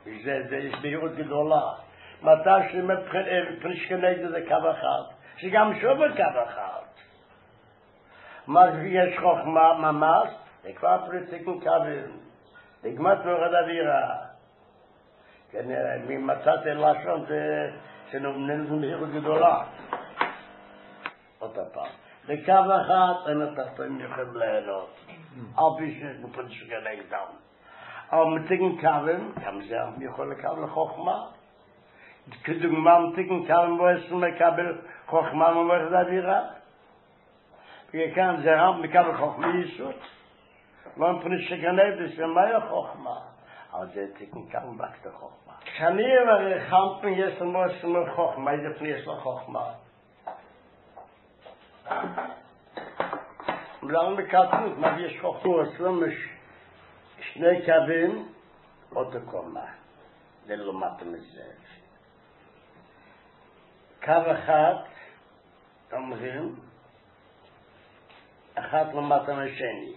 זה יש בהירות גדולה. מתי שמבחינת זה קו אחד, שגם שוב קו אחד. מה יש חוכמה ממש, זה כבר פריצים קווים. דגמת מורד אווירה. ממצאתי לשון שנובננו בהירות גדולה. עוד פעם. בקו אחד אין התחתונים יכולים ליהנות. על פי שפריצים נגדם. אבל מתגן קווים, גם זה יכול לקבל חוכמה. כדוגמה מתגן קווים בו יש מקבל חוכמה ממורד אווירה. וכאן זה רם מקבל חוכמה יסוד. לא מפני שגנב זה מה חוכמה. אבל זה תקן כאן בקת חוכמה. כשאני חמפן יש לנו חוכמה, איזה פני יש לו חוכמה. ולנו מקטנות, מה יש חוכמה? אצלנו שני קווים, אותו קומה. זה לא מטה מזה. קו אחד, אומרים, אחת למטה מהשני.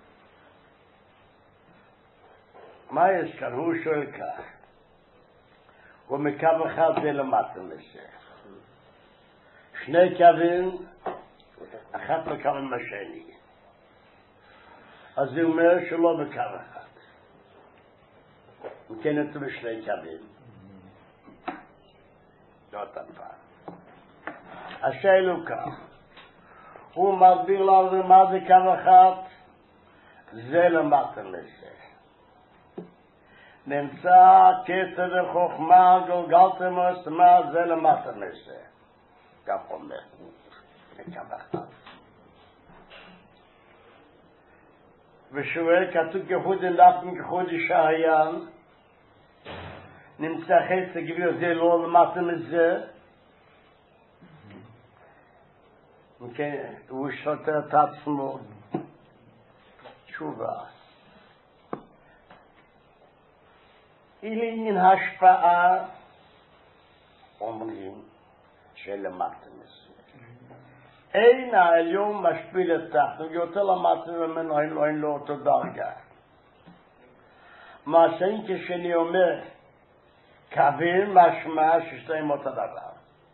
מה יש כאן? הוא שואל כך. הוא מקו אחד זה למטה מזה. שני קווים, אחת מקו מהשני. אז זה אומר שלא בקו אחד. וכן את בשני קווים. זאת הפעם. השאלה הוא כך. הוא מסביר לנו מה זה קו אחד. זה למטה מזה. נמצא קצת וחוכמה גולגלתם ועצמה זה למטה מזה. כך אומר. מקו אחד. ושואל כתוב כחוד דפן כחוד ישעיהו. נמצא חצי גביר זה לא למטה מזה. וכן, הוא שוטר את עצמו. תשובה. אין השפעה אומרים שלמטה מזה. אין העליון משפיל את תחתו, יותר למטה ממנו אין לו אותו דרגה. מה שאין כשאני אומר, קווים משמע ששתיים אותו דבר.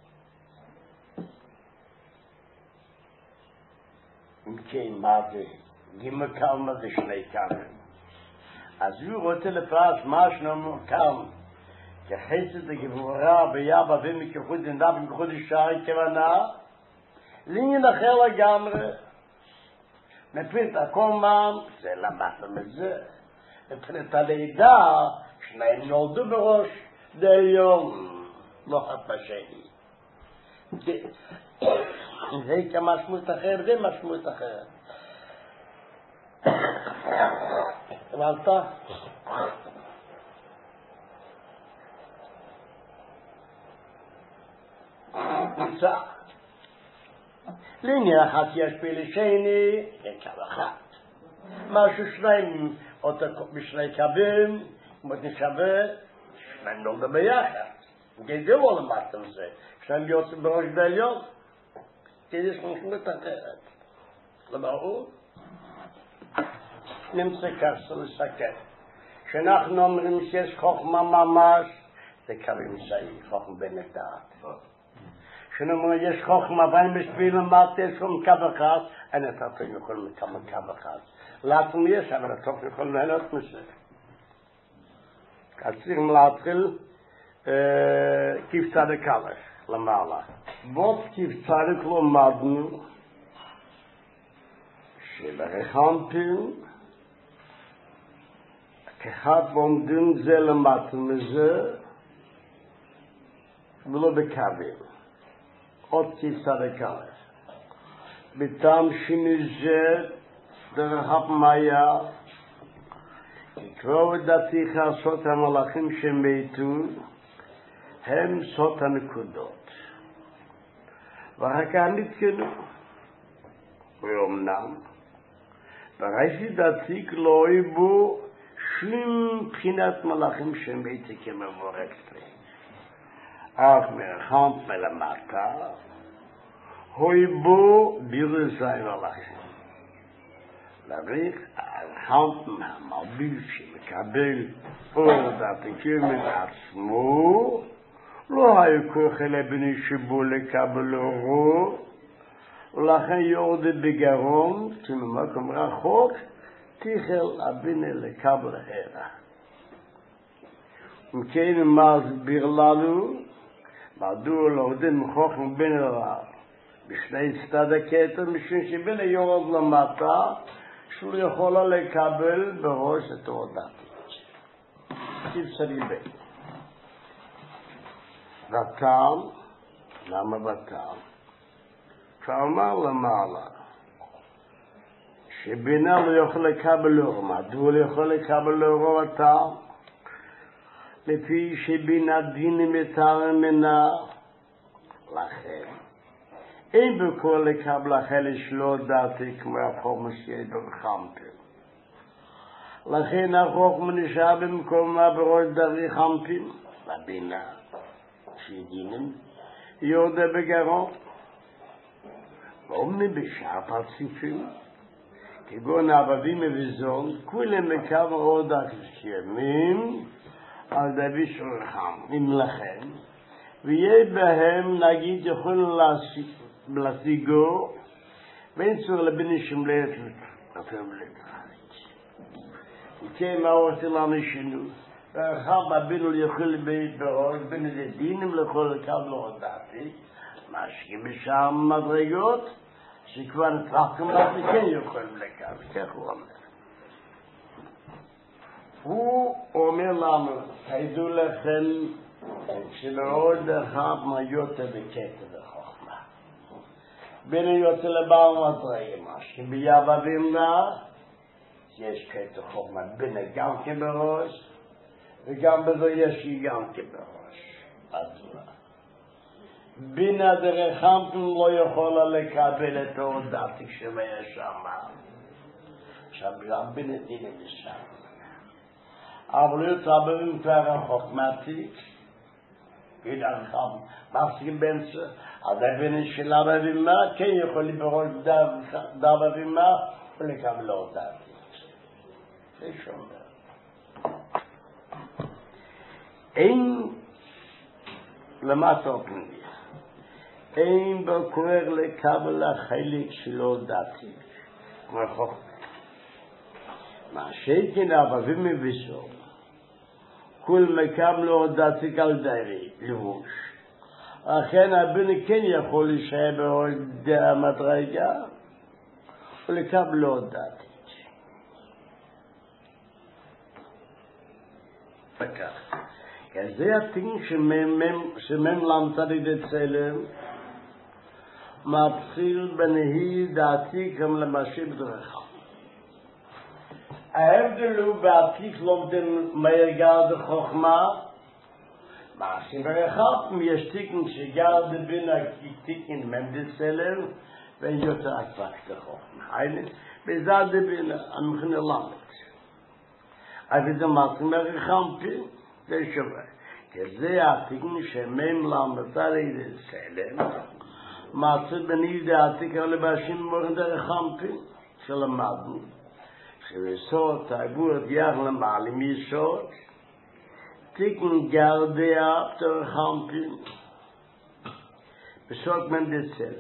אם כן, מה זה? גימל כמה זה שני קווים. אז הוא רוצה לפרש מה שנאמר כאן, כחסד הגבורה ביאבא ומכחוד נדב ומכחוד ישעי כוונה, לעניין אחר לגמרי. מבחינת הקומן, זה למטה מזה. מבחינת הלידה, שניים נולדו בראש, דעליון, לא אחד בשני. זה כמשמעות אחרת, זה משמעות אחרת. הבנת? נמצא. לעניין אחת יש לשני, אין קו אחת. משהו שניים, בשני קווים, כמו נשווה, שניים נולדה ביחד. זה לא למטה מזה. שניים יוצאים בראש בעליון. כי יש משמעות אחרת. לא ברור? נמצא ככה לסכם. כשאנחנו אומרים שיש חוכמה ממש, זה קווים סעי, חוכמה בנדעת. כשאנחנו יש חוכמה ואין משפיל למטה, יש חוכמה קו אחד, אין את התאים יכולים לקבל קו אחד. לעצמם יש, אבל התוכן יכולים ליהנות מזה. אז צריכים להתחיל כיף צדק א' למעלה. בוא כיף צדק למדנו, שלרחמפים, כאחד ועומדים זה למטה מזה, ולא בקווים. עוד כיסא א'. בטעם שני זה, דרך הפמיה, יקראו דעתיך סוד המלאכים שמתו, הם סוד הנקודות. ואחר כך נתקנו. ואומנם, בראשי דעתיך לא יבוא שום בחינת מלאכים שמתו כמבורך לי. אך מרחמת מלמטה, הוי בו בירזי מלאכים. צריך הרחמתם המרביב שמקבל אור דעתיקי מעצמו, לא היו כוח אלה בני שבו לקבל אורו, ולכן יורדת בגרון, שממקום רחוק, תיכל הבינה לקבל הערה. וכן מסביר לנו, מדוע להודים חוכם בין הרב, בשני צד הכתר, משום שבינה יורד למטה, שלא יכולה לקבל בראש את הורדתית. תפסרי בין. בטל, למה בטל? שאמר למעלה, שבינה לא יכול לקבל אור. מדוע לא יכול לקבל אור בטל? לפי שבינה דינים יותר מנה, לכן. אין בכל לקבל החלק שלא דעתי כמו החוכמה שידו חמפים. לכן החוכמה נשאר במקומה בראש דרי חמפים, בבינה, שדינים, יורדה בגרון. ואומרים בשאר פרציפים, כגון עבדים וזון, כולם מקבל עוד הקשיימים, על דבי שולחם, אם לכן, ויהיה בהם, נגיד, יכולנו להשיגו, ואין צורך לביני שמלת אפילו לתחרית. וכן מה עושה לנו שינו? ואחר בבינו יכול לבית בראש, בין איזה דינים לכל לקבל הודעתי, משקיעים בשם מדרגות, שכבר נצחקם לך וכן יכולים לקבל, כך הוא אומר. הוא אומר לנו, תדעו לכם, שלעוד אחד מהיותר בקטע בחוכמה. בין היותר לבעל מדרגים, שביעבדים לה, יש קטע חוכמה בין גם כבראש, וגם בזה יש גם כבראש. מדוע? בינה דרחמתם לא יכולה לקבל את ההודעתי שמהיה שם. עכשיו גם בינה דינה משם. אבל יוצאים כבר החוכמתית, מפסיקים באמצע, אז הבינה של אבא ואמא, כן יכולים בראש דאבא ואמא, ולקבל ההודעתי. זה שומר. אין, למטה הפנימי, אין בקורר לקבל החלק של הודעתי, כמו חוכמה. מה שכן אבא ומבשור, כל מקם לא הודעתי על דיירי, לבוש. אכן הבינה כן יכול להישאר בראש המדרגה, ולקבל לא הודעתי. וכך. זה התאים שמם למתריד אצלם, מבחיל בנהי דעתי גם למשי בדרכה. ההבדל הוא בעתיק לומדים מהרגל דחוכמה, מעשים ברחב, יש תיקן שגר דבינה תיקן ממדצלם, ואין יותר עקבק דחוכמה. בזה דבינה, המכנה למד. אבל זה מעשים ברחב, זה שווה. כזה התיקן שמם למתריד אצלם, מעשים בנהי דעתי גם לבשים מורים דרחב, שלמדנו. שבסוד תעבורת יח למעלים יסוד, תיקן גרדיה תרחמפים, בסוד מנדצל.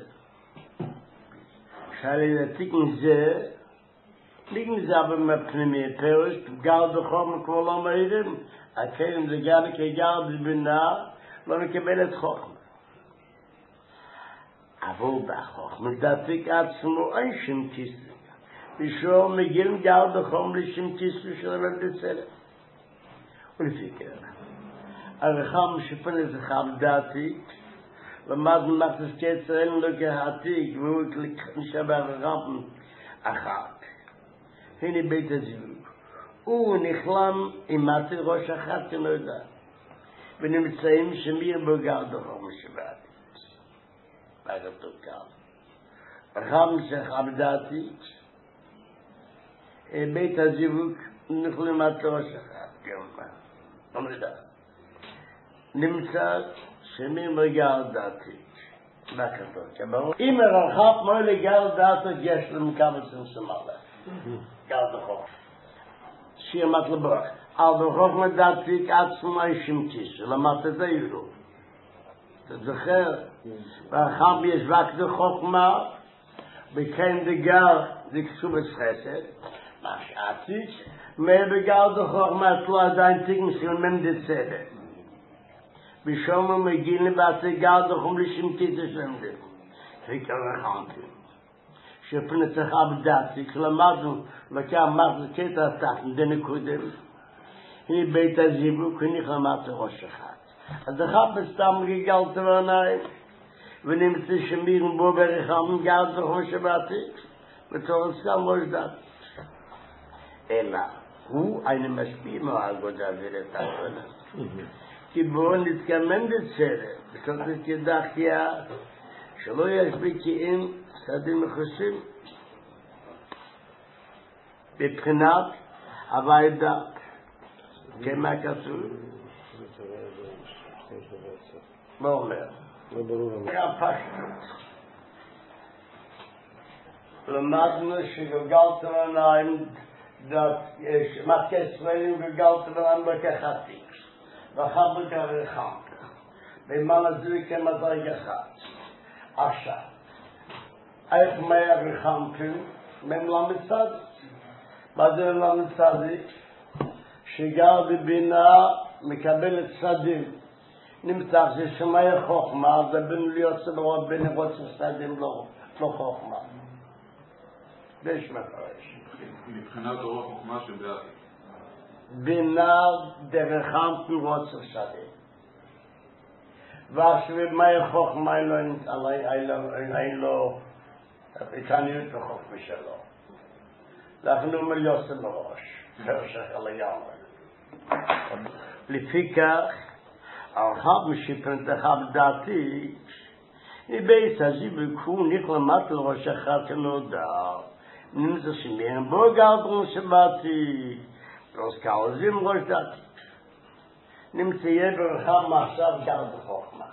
שעלי תיקן זה, תיקן זה אבל מפנימי פרש, גרד חוכמה כבר לא מהירים, הכרם זה גרד כגרד בינה, לא מקבל את חוכמה. אבל בחוכמה דתיק עצמו אין שם כיסא. ושור מגיל גר בחום לשם כיסו של המדצלת. ולפי כך, הרחם שפן את חם דעתיק, למדנו מחתס קצר אין לו כהעתיק, והוא נשאר הרחם אחת. הנה בית הזיווג. הוא נכלם עם מתי ראש אחת כנודע, ונמצאים שמיר בו גר בחום שבעתיק. בהגתו כך. הרחם שחם דעתיק, בית הזיווג נכלם עד ראש אחד, גם נדע. נמצא שמי מגר דעתי, מה כתוב? אם הרחב מוי לגר דעתי יש לנו כמה צמצום עליו. גאל דה חוכמה. שיר מטלבוך. על דה חוכמה דעתיק עצמו הישמתיס, למדת את הירו. אתה זוכר? ואחר יש רק דה חוכמה, וכן דה גל, דה כסובס חסד, מה שעתיק, בגל דה חוכמה, תלו עדיין תיק מסלמם דה צדק. בשום מגיעים לבעצי גל דה חוכמה לשמתיס לשמתיס. חיקר רחמתי. שפנצחה בדעתי, למדנו, לקה אמרנו קטע תחת, דנה קודם, הנה בית הזיווק, הנה חמת ראש אחד. אז אחת בסתם גלגלת בעיניים, ונמצא שמירים בו ברחם, גלת בחום שבעתי, ותורס גם לא ידעתי. אלא, הוא אינה משפיע מהעבודה ולתחתונה. כי בואו נתכמן בצדק, וכתוב כדחיה, שלא ישפיע כי אין סדים מחושים בבחינת הווי דת כמה כתוב מה אומר? היה פשטות למדנו שגלגלת בעיניים מכה ישראלים גלגלת בעיניים בכחתי ואחר בכרחם במה נזוי כמדרג אחד עכשיו איך מהר רחמתם ממלמד צדיק. מה זה ממלמד צדיק? שגר בבינה מקבלת צדיק. נמצא ששמע חוכמה, זה בין להיות סברות בין לראות שצדיק לא חוכמה. יש מפרש. מבחינת אור החוכמה שבעתיק. בינה דרחמתם רואה צדיק. ושמע חוכמה אין לו התעניות בחוכמה שלו. אנחנו מיוסם בראש, חרשך על הימר. לפי כך, הרחב משפנתך בדעתי, מבית הזיווק נכלמת לראש אחד כנודע, נמצא שמיים בו גלגלון שבאתי, ראש כעוזים ראש דעתי. נמצא יהיה ברחב מעכשיו גל בחוכמה.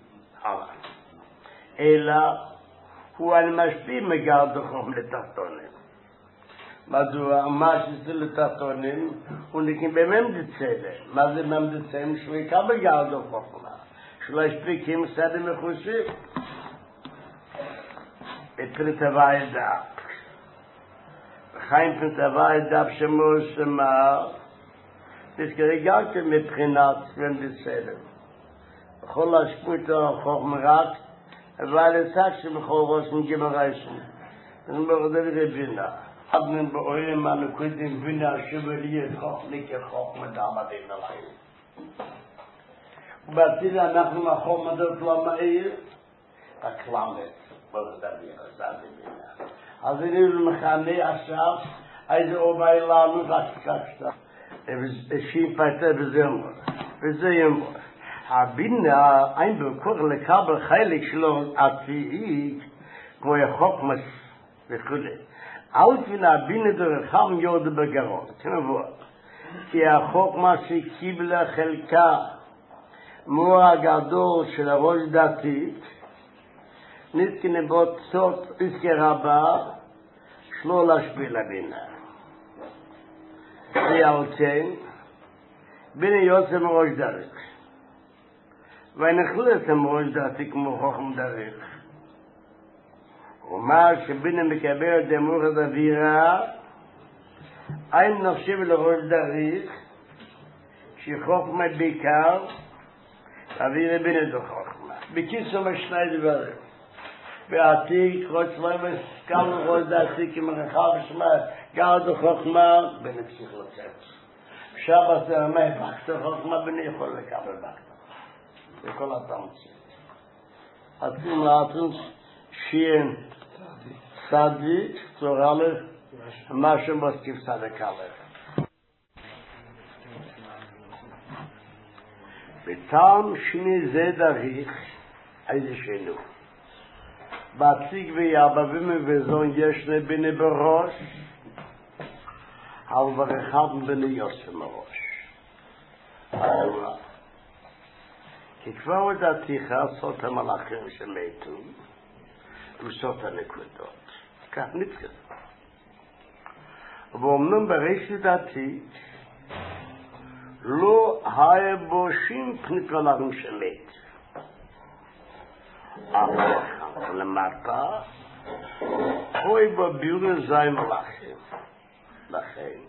אלא הוא על משפיע מגל בחוכמה לתחתונים. מדוע מה שזה לתחתונים הוא נקים בממד צדק. מה זה ממד צדק? שהוא יקבל גל בחוכמה. שלא ישפיע כי הם סדים מחושים. בפרט הוואי דף. וחיים פרט הוואי דף שמור שמר תזכרי גם כן מבחינת ממד צדק. בכל השפוט החוכמה רק אבל לצק שבכל ראש מגיעים הריישים. אני מרדה לבינה. אדמן באוהים הנקודים בינה שבליית חוכניק חוכמה דעמדים עליהם. ובעתיד אנחנו מהחוכמה דעות לא מהיר, רק למד. מרדה בינה. אז אני למחנה עכשיו, איזה אובי לנו רק קצת. שיפייתה וזה ימור. הבינה אין בקור לקבל חלק שלו עתיק כמו החוכמס וכו'. אל תבינה הבינה דרכם יוד בגרון. תנבוא. כי החוכמה שקיבלה חלקה מור הגדול של הראש דתית נתקנה בו צות עסקי רבה שלא להשפיע לבינה. ועל כן בינה יוצא מראש דרך. ונחלט המראש דעתי כמו חוכם דרך. ומה שבינה מקבל דמור הדבירה, אין נחשב לראש דרך, שחוכמה בעיקר, אווירה בינה דו חוכמה. בקיצור משני דברים. בעתיק, ראש שלמס, גם ראש דעתי כמרחב ושמע, גם דו חוכמה, בינה צריך לצאת. שבת זה אומר, בקטר חוכמה בינה יכול לקבל בקטר. וכל התמצית. אתם ראיתם שיין צדיק, צור א', מה שמוסיף צדיק א'. בטעם שני זה דריך, איזה שנו. בעציג ויאבבים ובזון יש לביני בראש, אבל ברחב ביני יוסם בראש. כי כבר לדעתיך עשות המלאכים שמתו, וסות הנקודות. כך נתקדם. ואומנם בראשית העתיק לא היה בו שום פניקולרים שמת. אבל למטה אוי בביור זי מלאכים. לכן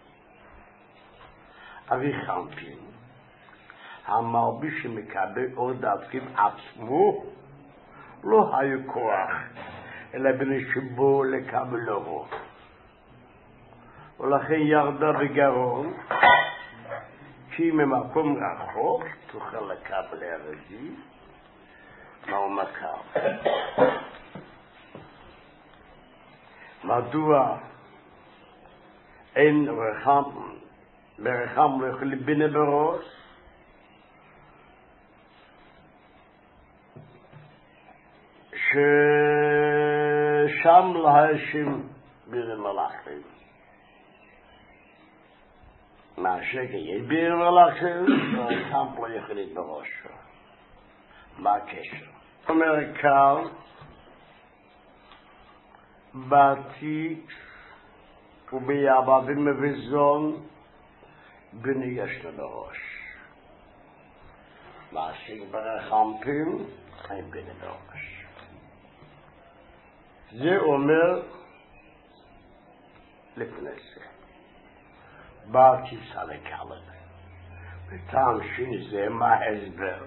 אבי חמפין המלביש שמקבל עוד דעתים עצמו לא היה כוח אלא בנשבו לקבל אורו, ולכן ירדה בגרון כי ממקום רחוק תוכל לקבל הרדי מהו מקם. מדוע אין ברחם לא יכול לבינה בראש? ששם להאשים ביר מלאכים. מה שגיא ביר מלאכים ברחם לא יכול להיות בראשו. מה הקשר? אומר כאן בעתיק וביעבדים מבזון בני יש לו בראש. מה שברחמפים אין בני בראש. זה אומר לפני זה בעתיק סלקלת בטעם שזה מה הסבר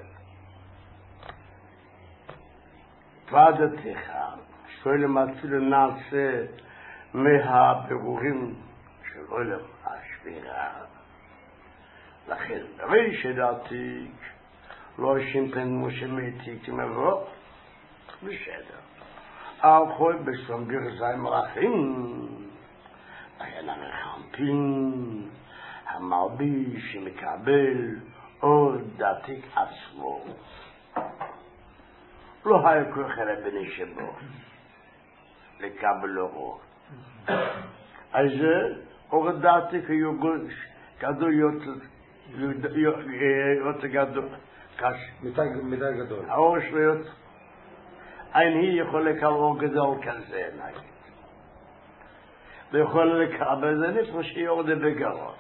ועדתך שואלם אפילו נעשה מהבירורים של עולם השבירה. לכן בראשית העתיק לא שימפן משה מעתיק מבוא בסדר. אחוי בשלום גרזי מלאכים היה הרחמפין המלביש שמקבל עוד עתיק עצמו. לא היה כוח אלא בנשבו לקבל אורו. אז זה הורדתי כגדול יותר גדול. מידה גדול. האור שלו יותר. אין היא יכולה לקבל אור גדול כזה נגיד. ויכולה לקבל זה נפלא שיורדה בגרון.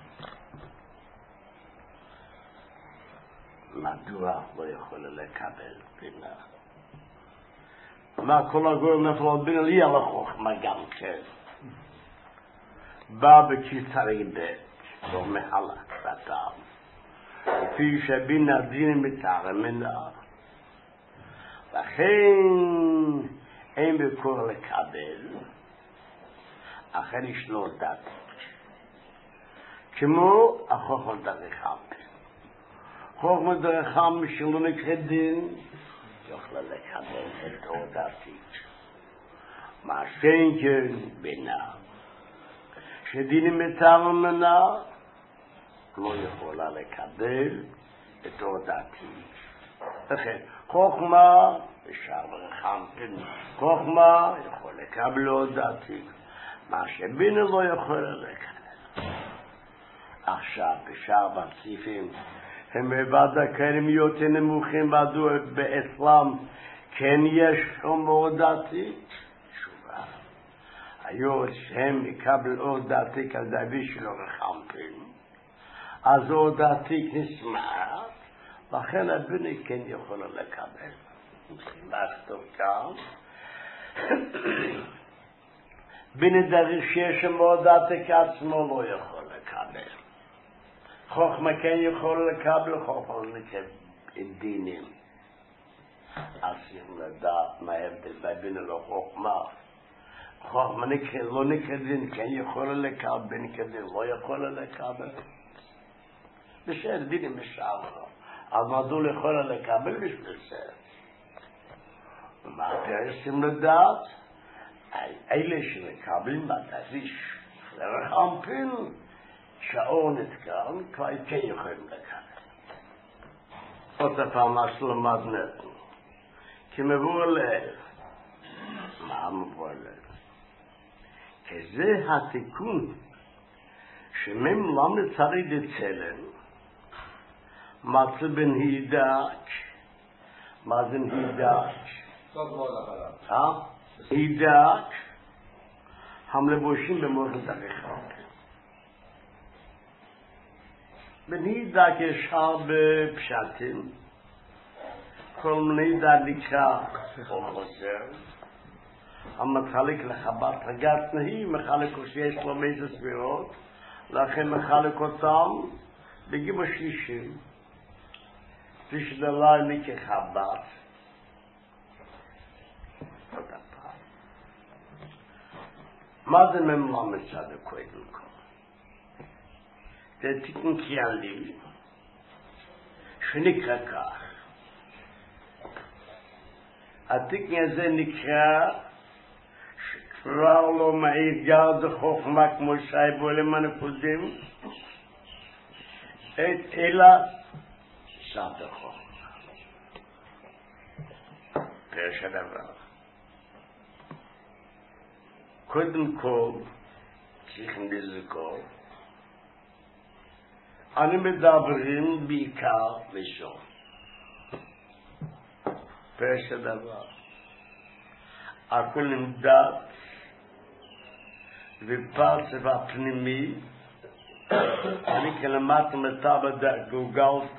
מדוע לא יכולה לקבל בינה? מה כל הגורם נפלא בינה לי על החוכמה גם כן. בא בקיצרי בית, לא מהלך בטעם. לפי שבינה דין מתארם מנהר. לכן אין בכל לקבל, אחר ישנו דת. כמו החוכמה דרכם. חוכמה דרכם שלא נקרא דין, יוכל לקבל את הודעתי. מה שאין כן בינה. שדינים מתארם מנהר, לא יכולה לקבל את הודעתי. לכן, חוכמה, אפשר ברחמפין, חוכמה יכול לקבל הודעתי. מה שבינה לא יכולה לקבל. עכשיו, בשאר בציפים, הם בוודא כאלה יותר נמוכים בדוע באסלאם, כן יש שום הודעתי? תשובה. היום שהם יקבל הודעתי כדאבי שלו רחמפין, אז הודעתי נשמע, לכן הבינה כן יכולה לקבל. נכתוב כאן. בינה דרך שיש הודעתי כעצמו לא יכול לקבל. חוכמה כן יכול לקבל, חוכמה לא לקבל דינים. אז צריך לדעת מה ההבדל בבינה לא חוכמה. חוכמה לא נקרא דין, כן יכול לקבל, בינה כדין לא יכול לקבל. בסדר, דינים משאר. אז מדוע לא יכול לקבל בשביל זה? ומה הפרסים לדעת? אלה שמקבלים בתזיש לרחמפין, שהאור נתקן, כבר כן יכולים לקבל. עוד הפעם מה שלמד נתנו. כי מבוא לב. מה מבוא לב? כי זה התיקון שמם למד צריך לצלם, מצא בן הידק. מה זה הידק? סוף מאוד אחריו. הידק הם לבושים במורכת הרחוק. בנידה יש הרבה פשטים, כל נידה נקרא או חוזר, המחלק לחבת הגת נהי, מחלק שיש לו מייזה סבירות, לכן מחלק אותם בגיב השלישי, תשדלה נקרא חבת, מה זה ממלא מצד הקודם כל? זה תיקון כללי שנקרא כך. התיקון הזה נקרא שכבר לא מעיד גר חוכמה כמו שהיבו למען הקודם, אלא סד החוכמה. פירוש הדבר. קודם כל, צריכים לזכור, אני מדברים בעיקר לשון. פירוש הדבר. הכל נמדד ופרצב הפנימי, אני כלמדתי מתה בגוגלת,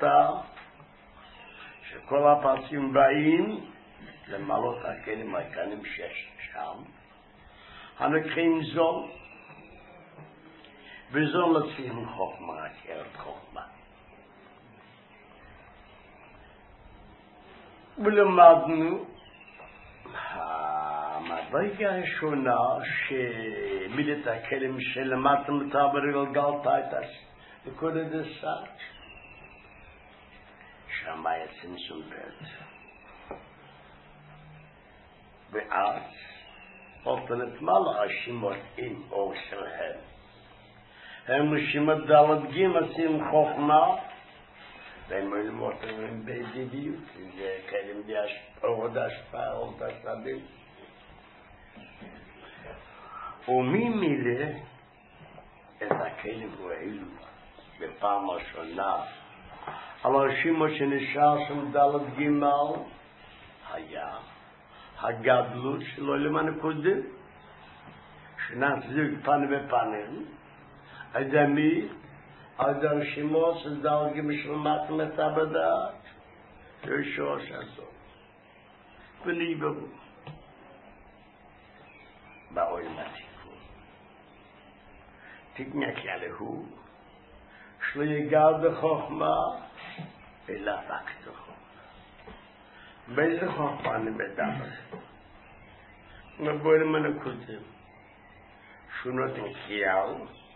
שכל הפרצים באים למעלות הכלים העיקריים שיש שם, הנקראים זול, וזול מציעים חוכמה, ערך חוכמה. ולמדנו המדרגה הראשונה שמידת הכלים שלמדנו אותה ברגלגלת הייתה נקודת הסד, שם היה צמצום בית. ואז אופנת מעלה השמות עם אור שלהם. הם רשימת דלת גים עושים חוכמה, והם ללמוד אותם בדידיות, זה כלים אורד השפעה, אורד השדים. וממילא את הכלים האלו בפעם הראשונה, על הרשימות שנשאר שם דלת גימל, היה הגדלות שלו למען הקודם, שנצדיק פנים בפנים, אדמי, עד הרשימות של דרגים שלמדתם את הבדעת, שורש הזאת. ונגברו בעולם התיקון. תיקון הכלהו, שלא יגע בחוכמה, אלא רק חוכמה. באיזה חוכמה אני מדבר? מבוא למען הקודם, שהוא נותן קריאל,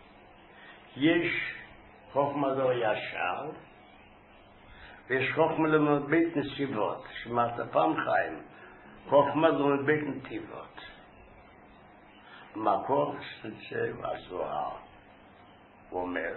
יש חוכמה זו ישר, ויש חוכמה למנות בית נסיבות, שמעת פעם חיים, חוכמה זו למנות בית נתיבות. מקור שתצא והזוהר, הוא אומר,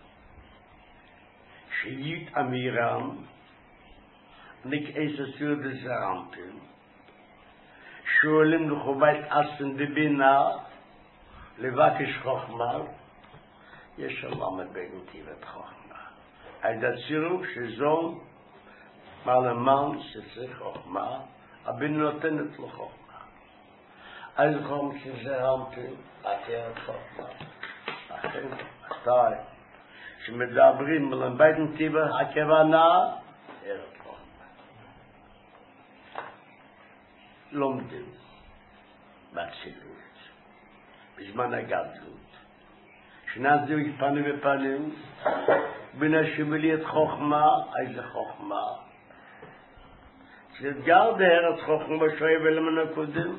שיית אמירם, נקעס הסיר דזרמתם, שואלים לחובת אסן דבינה, לבקש חוכמה, יש עולם בין נתיבת חוכמה. עד הצירוף שזו מעלמן שצריך חוכמה, הבן נותנת לו חוכמה. אז חום שזרמתם, עקרת חוכמה. לכן, מתי שמדברים על בית נתיבה, הכוונה, עקרת חוכמה. לומדים בצילות, בזמן הגדלות. שנזדוק פנים בפנים, ונשב לי את חוכמה, איזה חוכמה. שגר דהרת חוכמה שואב אלמן הקודם,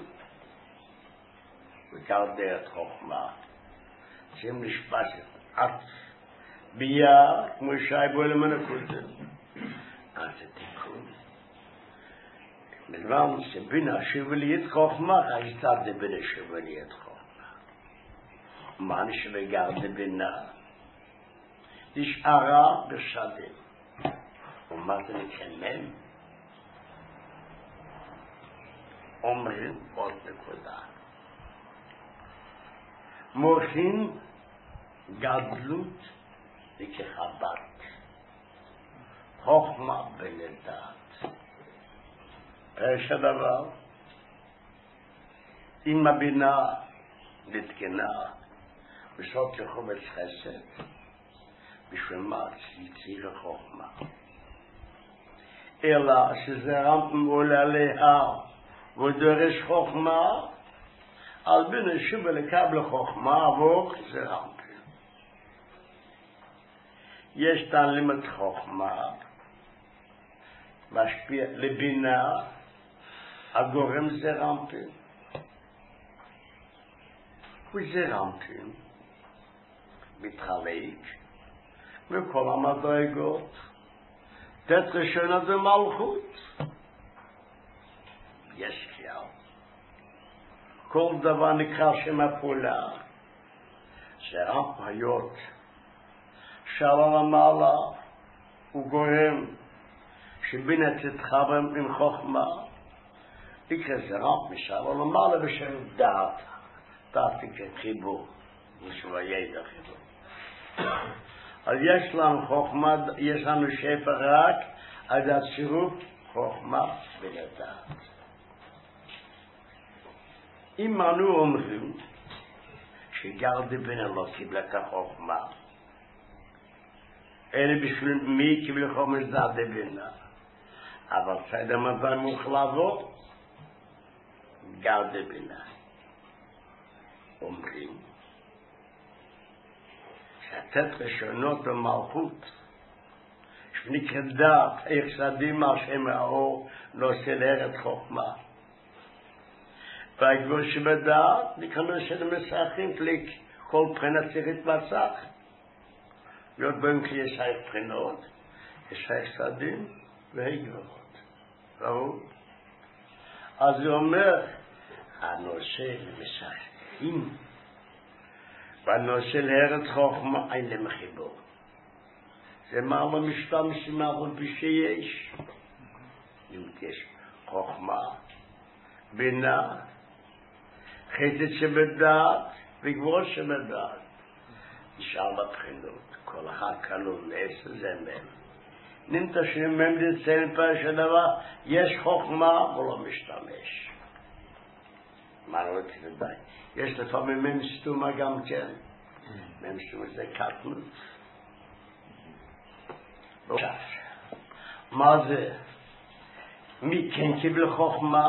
וגר דהרת חוכמה, שהם נשפשת עד ביה, כמו שואב אלמן הקודם. אז זה תיקון. בזמן שבינה שוב לי את חוכמה, הייתה זה בינה שוב לי את חוכמה. מה נשבגר לבינה? נשארה בשדים. ומה זה נקרא? אומרים עוד נקודה. מורחים גדלות וכחבת. חוכמה בלדעת. פירוש הדבר, אם הבינה נתקנה בסוף לחומץ חסד בשביל מה יציר החוכמה. אלא שזה רמפם עולה להר ודורש חוכמה, על בין שוב לקבל חוכמה עבור זה רמפם. יש תעלימת חוכמה, משפיע לבינה, הגורם זה רמפם. וזה רמפם מתחלק וכל המדרגות. תת ראשונה זה מלכות. יש כלל. כל דבר נקרא שם הפעולה. זה רמפיות. שעלה למעלה הוא גורם שבינה תתחבר עם חוכמה. יקרא זה רמפ משעלה למעלה בשם דעת. דעת כחיבור. משהו הידע חיבור. אז יש לנו חוכמה, יש לנו שפע רק עד הצירוף חוכמה ולדעת. אם אנו אומרים שגר דבינה לא קיבלה את החוכמה, אלא בשביל מי קיבלה חוכמה זה דבינה, אבל סדר מזל מוחלבו גר דבינה. אומרים שהתת ראשונות במלכות שנקרא דעת איך סדים על שם האור נושא לארץ חוכמה והגבור שבדעת נקרא של מסכים כלי כל בחינה צריך להתבצע להיות בהם כי יש שייך בחינות יש שייך סדים והגברות ראו? אז הוא אומר הנושא למסכים בנושא לארץ חוכמה אין להם חיבור. זה מה לא משתמשים אבל שיש. אם יש חוכמה, בינה, חסד שבדעת וגבורה שבדעת. נשאר בבחינות, כל אחד כלול לעשר זמן. נמצא שמם דצל פרש הדבר, יש חוכמה ולא משתמש. מה לא תדעי? יש לפעמים מם סתומה גם כן. מם סתומה זה קטנות. מה זה? מי כן קיבל חוכמה?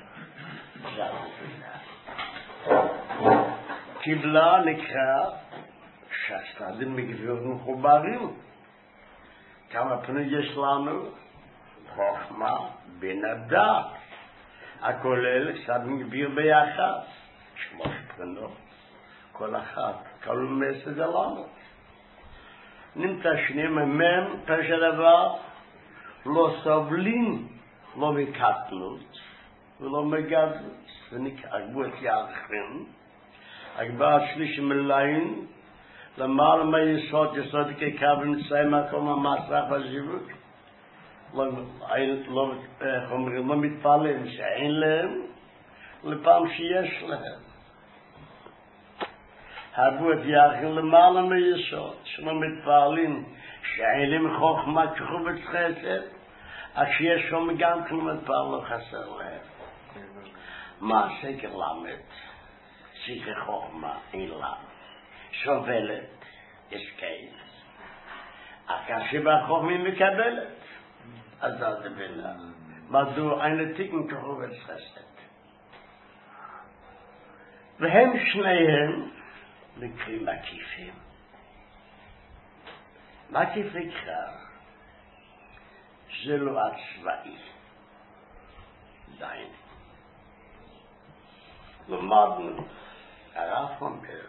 קיבלה נקרא שהסתדים מגביות מחוברים. כמה פנים יש לנו? חוכמה בין הדעת. הכולל סתדים מגביר ביחד. שמוש פרנות, כל אחת, כל מסע זה לנו. נמצא שנים מהם פשע דבר, לא סובלים, לא מקטנות, ולא מגדלות. ונקרא, הגבורת יערכים, הגבורת שליש מלאים, למעלה מהיסוד, יסוד כקו ומצאי מקום המסך והזיווג. לא מתפעלים שאין להם, לפעם שיש להם. הגבורת יערכים למעלה מהיסוד, שלא מתפעלים שאין להם חוכמה כחובץ חסד, אז שיש שם גם כלום מתפעל לא חסר להם. מה סקר למד? סקר חוכמה אין לה. שובלת, יש קייס. הקשה בחוכמה מקבלת. אז זה בינה. מדוע אין לתיקן כחובץ חסד. והם שניהם מקרים מקיפים. מקיף נקרא זה לא הצבאי. דיין. למדנו, הרב אומר,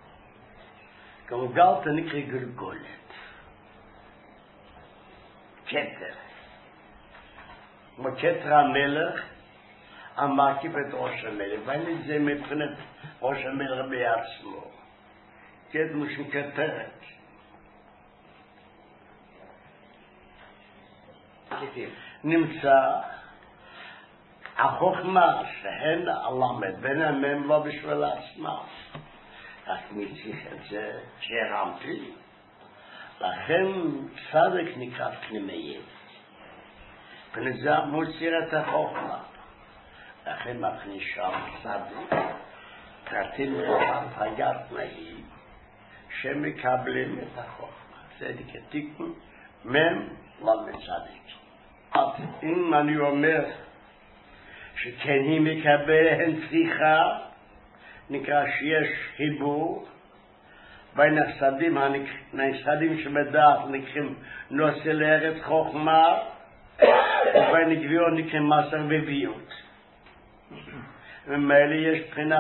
גלגלת נקרא גלגולת. כתר. כמו כתר המלך, המקיף את ראש המלך, ואין זה מבחינת ראש המלך בעצמו. כתר משהו כתרת. נמצא החוכמה שהן הלמד בין המם לא בשביל עצמם רק מציך את זה שהרמתי לכן צדק נקרא פנימי ולזה מוציא את החוכמה לכן מכניס שם צדק פרטים רחב הגעת נהי, שמקבלים את החוכמה. צדיק התיקון, מם למצדיק. אז אם אני אומר שכן היא מקבלת צריכה, נקרא שיש חיבור בין הצדדים שבדעת נקראים נושא לארץ חוכמה, ובין גביעות נקראים מסר בביאות. ומאלה יש בחינה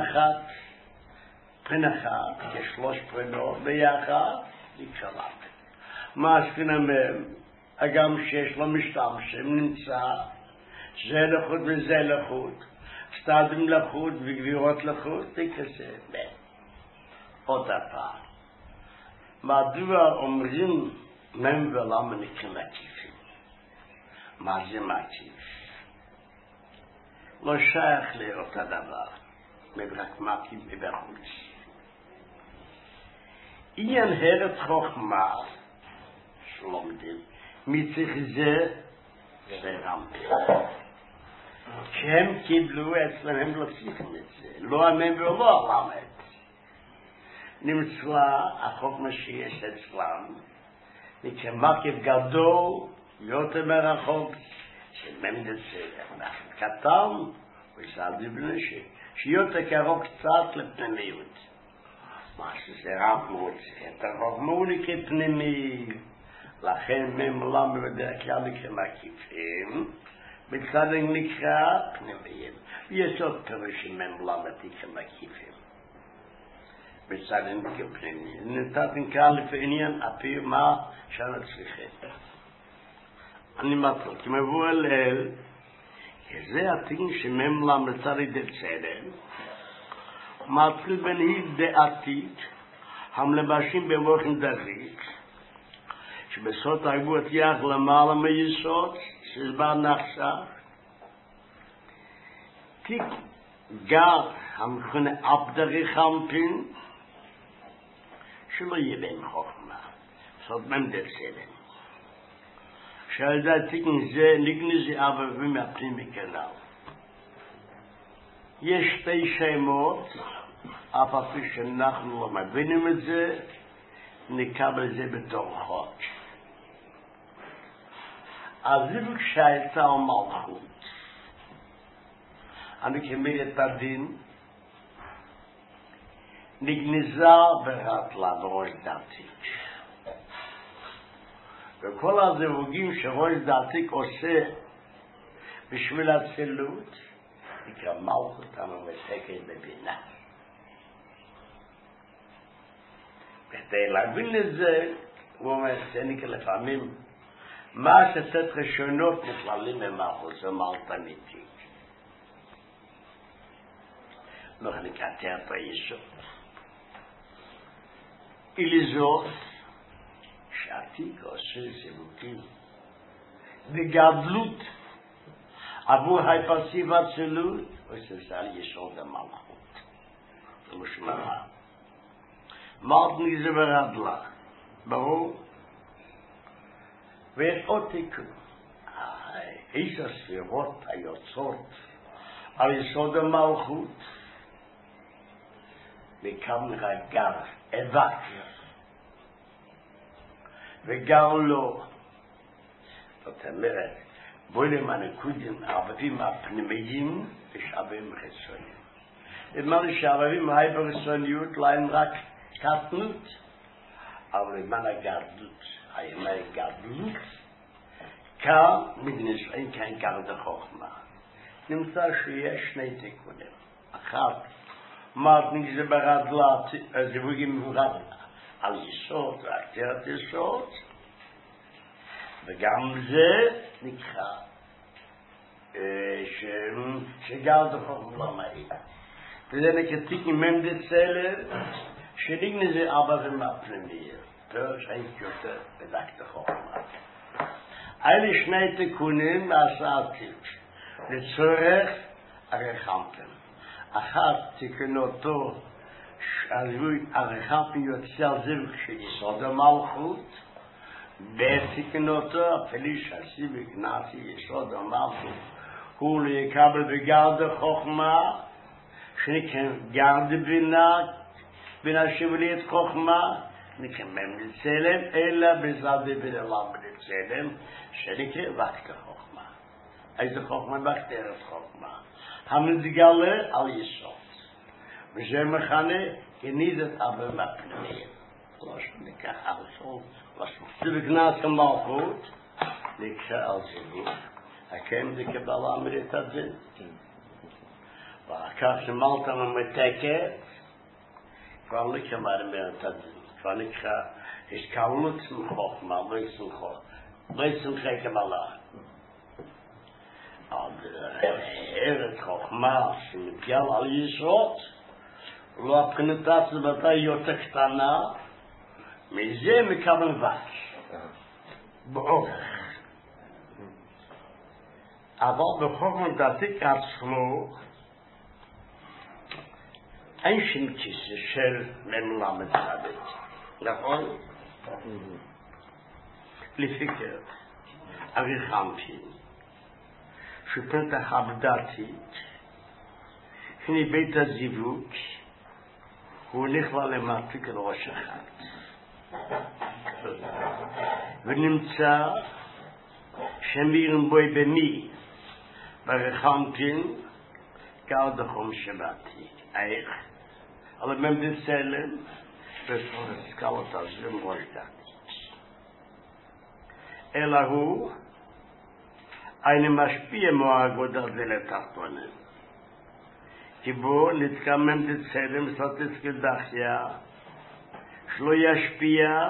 אחת, יש 3 בחינות ביחד, נקרא לך. מה הספינה מהם? הגם שיש לו משתמשים נמצא, זה לחוד וזה לחוד, צדדים לחוד וגבירות לחוד, תכסה בין. עוד הפעם. מדוע אומרים מם ולמה נקראים מקיפים? מה זה מקיף? לא שייך לאותה דבר, רק מקיף מבחוץ. אין ארץ חוכמה שלומדים, מצריך זה ורמתם. כשהם קיבלו אצלם, הם לא צריכים את זה. לא אמן ולא למד. נמצא החוכמה שיש אצלם, וכמקיף גדול, יותר מרחוק, שממדת זה קטן, וסעדי בנשי, שיותר קרוב קצת לפנימיות. מה שזה רמות, את החוכמה הוא נקרא פנימי, לכן ממלם בדרך כלל נקרא מקיפים, בצד נקרא פנימיים. ויש עוד פירושים ממלם נקרא מקיפים. בצד נקרא פנימיים. נתתם כאן לפעניין הפיר מה שאנו צריכים. אני מתחיל, כי מבוא אל זה התיקון שממלם לצד דצלם, מתחיל בנהיד דעתית, המלבשים במוחן דרית, שבסוד הגבורת יח למעלה מיסוד, שסבר נחשב, תיק גר המכונה אבדרי חמפין, שלא יהיה בהם חוכמה, זאת ממדת סלם. שעל זה התיקון זה נגנזי אבבים מהפנים מכנל. יש 2 שמות, אף על פי שאנחנו לא מבינים את זה, נקבל זה בתור חוק. הזיווג שהייתה המלכות, אני כמיר את הדין, נגנזה ורטלה בראש דעתיק. וכל הזיווגים שראש דעתיק עושה בשביל הצילות, נקרא מלכות המתקת בבינה. כדי להבין את זה, הוא אומר, זה נקרא לפעמים, מה שצאת ראשונות נכללים ממלכות, זה מלכות אמיתית. לא נקטר את היסוד. אליזות, שעתיק עושה זיווגים, בגדלות, עבור היפרסיב הצלות, עושה על יסוד המלכות. זה משמעה. מלכות נגזה ורדלה, ברור? ויש עוד תיקון. איש הספירות היוצאות על יסוד המלכות, וקם לך גר, אבק, וגר לו. זאת אומרת, בוילם הנקודים, הערבים הפנימיים, יש ערבים חיצוניים. אמר לי שהערבים ההיפרסוניות להם רק קטנות, אבל למען הגדלות, הימי גדלות, כאן מגנשאים כאן גרד החוכמה. נמצא שיש 2 תיקונים. אחת, מה נגזה ברדלה, זיווגים מורד על יסוד, והקטרת יסוד, וגם זה נקרא שגרד החוכמה לא מעיד. וזה נקרא תיקון ממדת סלם, שנגנזה אבא ומפנימיה. פרש הייתי יותר בדקת החוכמה. אלה 2 תיקונים לעשתי, לצורך הרחמתם. אחת תיקונותו, הרחמתם יוצא זיווג שיסוד המלכות, בתיקונותו, אפילו שעשי וגנתי יסוד המלכות, הוא להיקבל בגרד החוכמה, שניכם גרדי בינה שבלית חוכמה, ניכם ממלצלם, אלא בזדי בינה למלצלם, שניכם וקטה חוכמה. איזה חוכמה? וקטרת חוכמה. המתגלה על יסוד. וזה מכנה גניזת אבל מפנימיים. לא שניקח על סוד. זה בגנס המלכות, נקרא על זיווג. הקם דקבלה אמרית את זה. ואחר שמלת ממתקת, כבר נקרא אמרית את זה. כבר נקרא, יש קלות מחוכמה, לא ישמחי קבלה. ארץ חוכמה שמתגל על יסוד, לא הפרנטציה בתה יותר קטנה, מזה מקבל וקש. באורך. אבל בחוכמה דתיק עצמו, אין שום כיסא של ממלמד צדיק. נכון? לפיקר, אריכמפין, שפנתה חבדתית, הנה בית הזיווג, הוא נכלל למעתיק על ראש אחד. ונמצא שמירים בוי במי, ברחמפין, גר דחום שבתי. איך? אבל ממדסלם, בסורס קלות הזרים ראש דתית. אלא הוא, אני משפיע מהאגודה ולתחתונם. כי בו נתקמם דצלם סטטיס כדחיה, שלא ישפיע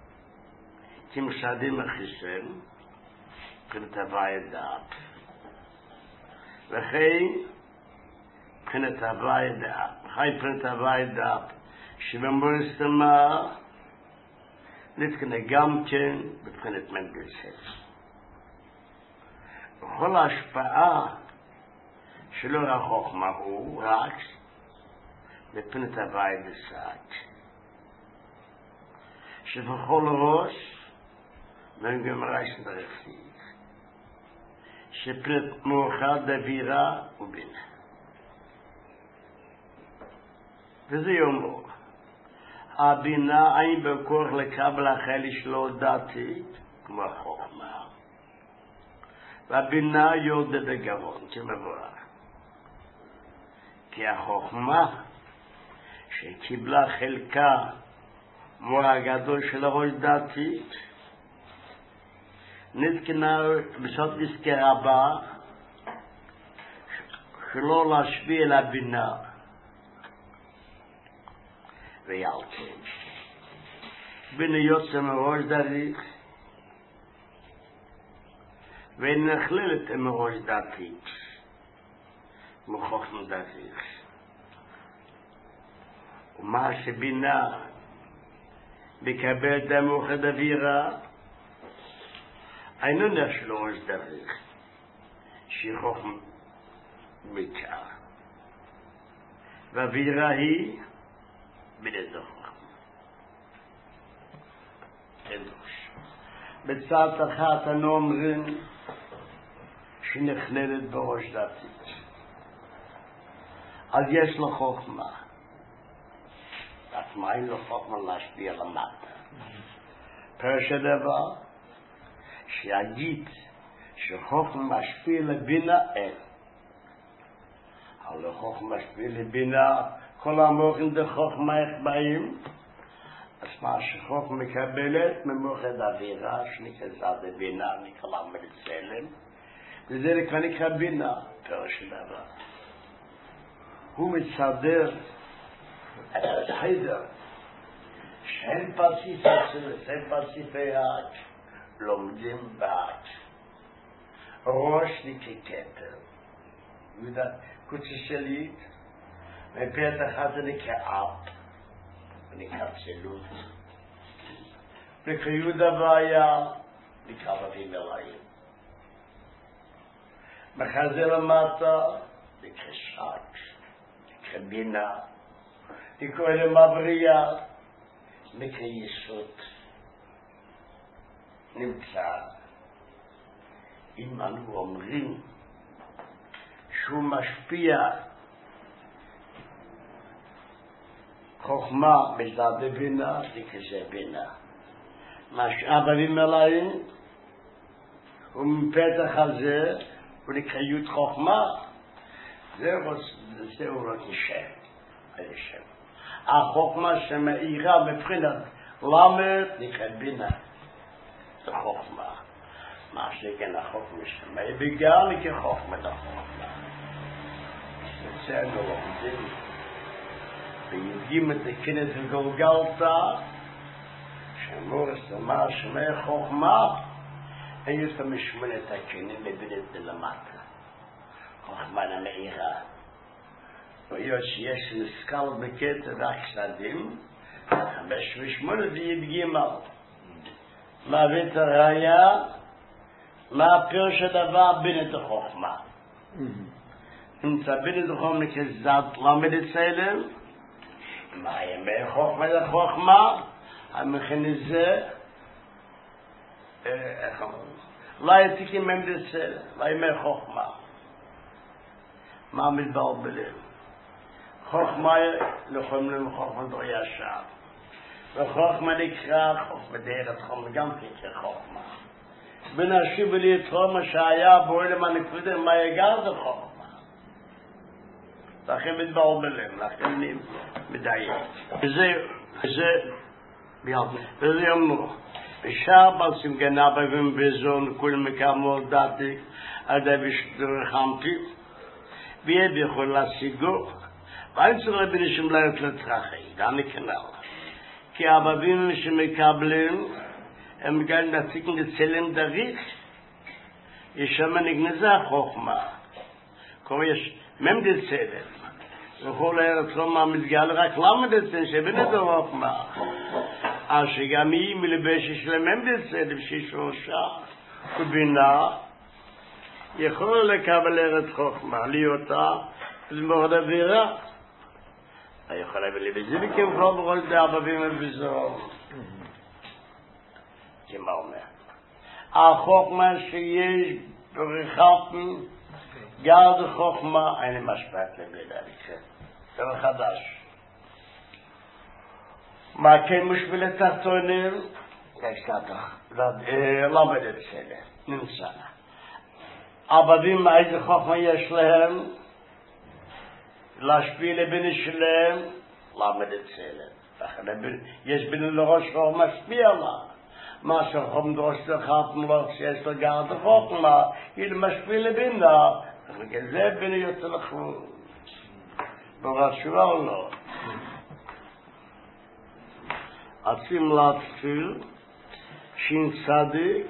כמשדים החיסם, כנתבע ידעת. וכי כנתבע ידעת. וכי כנתבע ידעת. שבמורסתמה נתקנה גם כן בבחינת מנדלסל. וכל ההשפעה שלא החוכמה הוא רק בבחינת הוואי דסעת. שבכל ראש מנגמרה סדרסית. שבחינת מאוחד דבירה ובינה. וזה יאמרו. הבינה אין בכוח לקבל החלי שלו דתית כמו החוכמה. והבינה יורדה בגרון כמבואר. כי החוכמה שקיבלה חלקה מורה הגדול של הראש דתית נתקנה בסוד נזכרה בה שלא להשפיע על הבינה ויאלכן. בינה יוצא מראש דתית ונכללת מראש דתית מחוכמה דתית. ומה שבינה מקבל דמוך דבירה אינו נשלו ראש דתית שהיא חוכמה מקעה. והבירה היא בלעזור חוכמה. חידוש. בצד אחת אנו אומרים שנכללת בראש דתית. אז יש לו חוכמה. עצמה אין לו חוכמה להשפיע למטה. פרש הדבר שיגיד שחוכמה משפיע לבינה אין. אבל חוכמה משפיע לבינה כל המוחים דחוכמה איך באים. אז מה שחוכמה מקבלת ממוחד אווירה שנקרא בינה נקרא מלצלם. וזה נקרא בינה פרש הדבר. הוא מצדר חדר שאין פרסיפי האק לומדים באק ראש נקטר יהודה קוצי שלית ופתח הזה נקרא אפ ונקרא צלות נקרא יהודה והיה נקרא בבים אליים מחזה למטה נקרא שק נקרא בינה נקרא למבריאה נקרא יסוד נמצא אם אנו אומרים שהוא משפיע חוכמה מצד בינה, זה בינה. מה שאבבים עליהם, ומפתח הזה, הוא נקרא י' חוכמה, זהו רק שם. החוכמה שמאירה מבחינת למד נקרא בינה. זה חוכמה. מה שכן החוכמה שמאיר בגלל נקרא חוכמה לחוכמה. זה לא לומדים. ויודעים את הכנס וגולגלתה, שאמור למה שמאיר חוכמה, אין יותר משמונה את הכנים לבנת למטה. חוכמה למאירה. והיות שיש נסקל בקטע והקסדים, 5 ו8 זה י"ג. מה בית הראיה? מה פירוש הדבר בינת החוכמה? נמצא בינת החוכמה כזאת למד אצלם, מה ימי חוכמה לחוכמה? המכין הזה, איך אומרים? לא יתיקים הם אצלם, לא ימי חוכמה. מה מתבלבלים? חוכמה יכולים לנו חוכמה לא ישר. וחוכמה נקרא חוכמה דרך חוכמה, גם נקרא חוכמה. ונשיב לי את חוכמה שהיה בועלם הנקודה, מה יגר זה חוכמה. לכן מתבלבלים, לכן מדייק. וזה אמרו, בשאר בלסים גנבים וזון, כולם מקמו דעתי, עד בשדרחמתי, ויהיה יכול להשיגו, ואין צריך להבין שמלאיות לצרכי, גם נכנל. כי האבבים שמקבלים, הם גם נציגים לצלם דריך, יש שם נגנזה חוכמה. כבר יש ממד צלם. וכל הארץ לא מהמתגל רק למד צלם, שבנת חוכמה. שגם היא מלבשת של ממד צלם, שהיא שלושה, ובינה, יכול לקבל ארץ חוכמה, ליותה, ולמורד אווירה. יכול להביא בזה וכמחול בכל זה אבבים ובזרום. כמה אומר. החוכמה שיש ברכתם, גרד חוכמה, אין משפט לבד עליכם. זה חדש. מה כן מושביל התחתונים? למד את זה, נמצא. אבבים, איזה חוכמה יש להם? להשפיע לבני שלהם, למד את צלם. יש בני לראש חוכמה משפיע לה. מה שחום דרוש לחת מלוך שיש לו גרד חוכמה, היא משפיע לבינה. בגלל זה בני יוצא לחול. ברשוע או לא? עצים להצפיל, שין צדיק,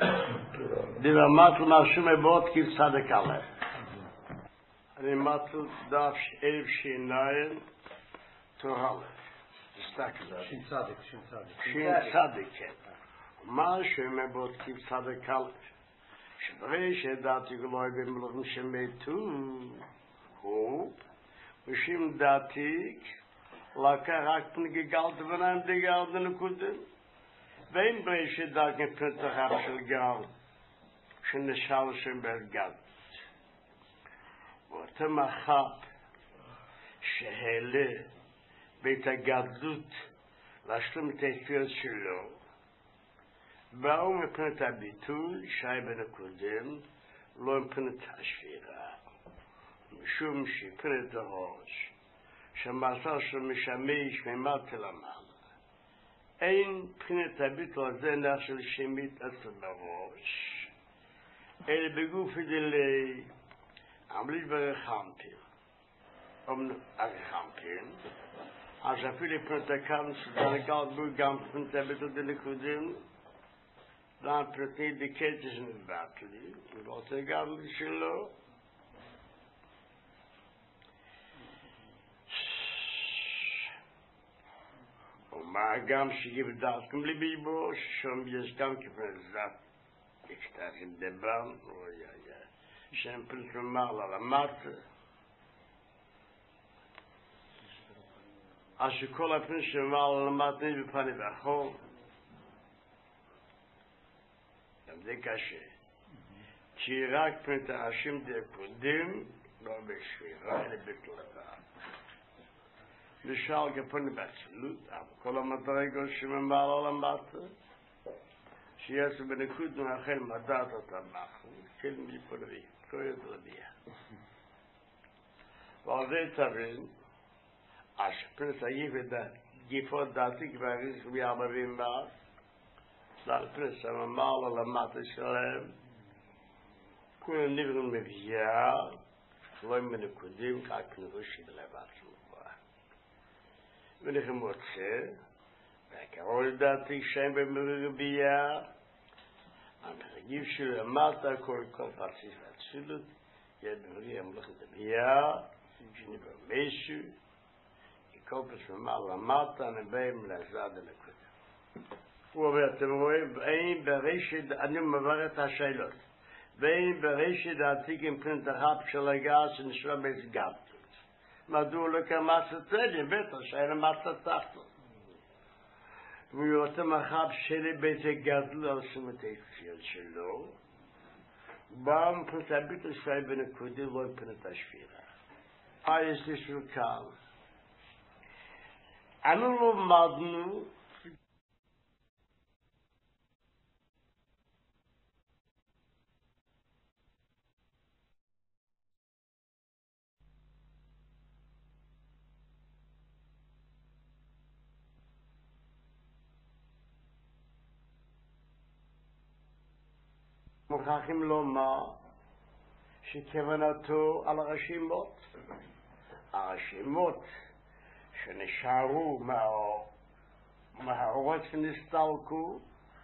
דרמת למשהו מבואות כצדיק עליו. אני מצל דף אלף שיניים תורלת. שין צדיק. שין צדיק, כן. מה שמבוד כצדיק אלף. שברי שדעתי גלוי במלוכים שמתו, הוא, ושם דעתיק, לקח רק פנגגלת וניים דגלת ונקודם. ואין ברי שדעתי פנתחם של גל, שנשאל שם ברגל. ואותם אחת שהעלה בית הגדלות להשלים את היפיות שלו, באו מפנת הביטול שי בן הקודם, לא מפנת השפירה. משום שפנת הראש, שמעשה של משמש ממטה למעלה. אין פנת הביטול הזה נח של שמית עצת בראש, אלא בגוף דלי, עמלית ברחמפין, אז אפילו פנת הקם שדרגל בו גם פנת הביטול דלקודם, dan pretend de ketjes in het batterie, wat ik aan de zullen. Maar gam schip dat kom libo, schon wie gam kipzat. Ik sta in de baan, oh ja. Sempre mal la mat. Als je kolla prinsen mal la mat niet bepalen bij gewoon. זה קשה. כי רק פנת האשים דקודים, לא בשבירה, אלא בתלבה. לשאר גפון בעצלות, אבל כל המדרגות שממעלה למטה, שיש בנקוד מאחל מדעת אותם מאחור, כל מלפולבי, כל ידרביה. ועל זה תבין, השפנס היפת גיפות דעתי כבר ריזק ביארבבים בה, להפנס הממעלה למטה שלהם, כולם נבראים מביאה, לא מנקודים, רק נרושי בלבד שלו. ואנחנו מוצא, והקרול דעתי שם במרבייה, המרגיב שלו למטה, כל פרציס והצילות, יד במרגיב המלאכת הבייה, שנברא משהו, כל פרץ ממעלה למטה, נבאים לעזד הנקודה. הוא אומר, אתם רואים, אין ברשת, אני מבר את השאלות, ואין ברשת העתיקים פרינט החב של הגז שנשמע בסגב. מדוע לא כמסה צדדים, בטח שאין מסה תחתו. והוא רוצה מחב שלי באיזה גדל על סמטייפיל שלו, בא מפרט הביט ישראל בנקודי לא מפרט השפירה. יש לי שרקל. אנו למדנו מוכרחים לומר שכוונתו על הרשימות. הרשימות שנשארו מהאורות שנסתלקו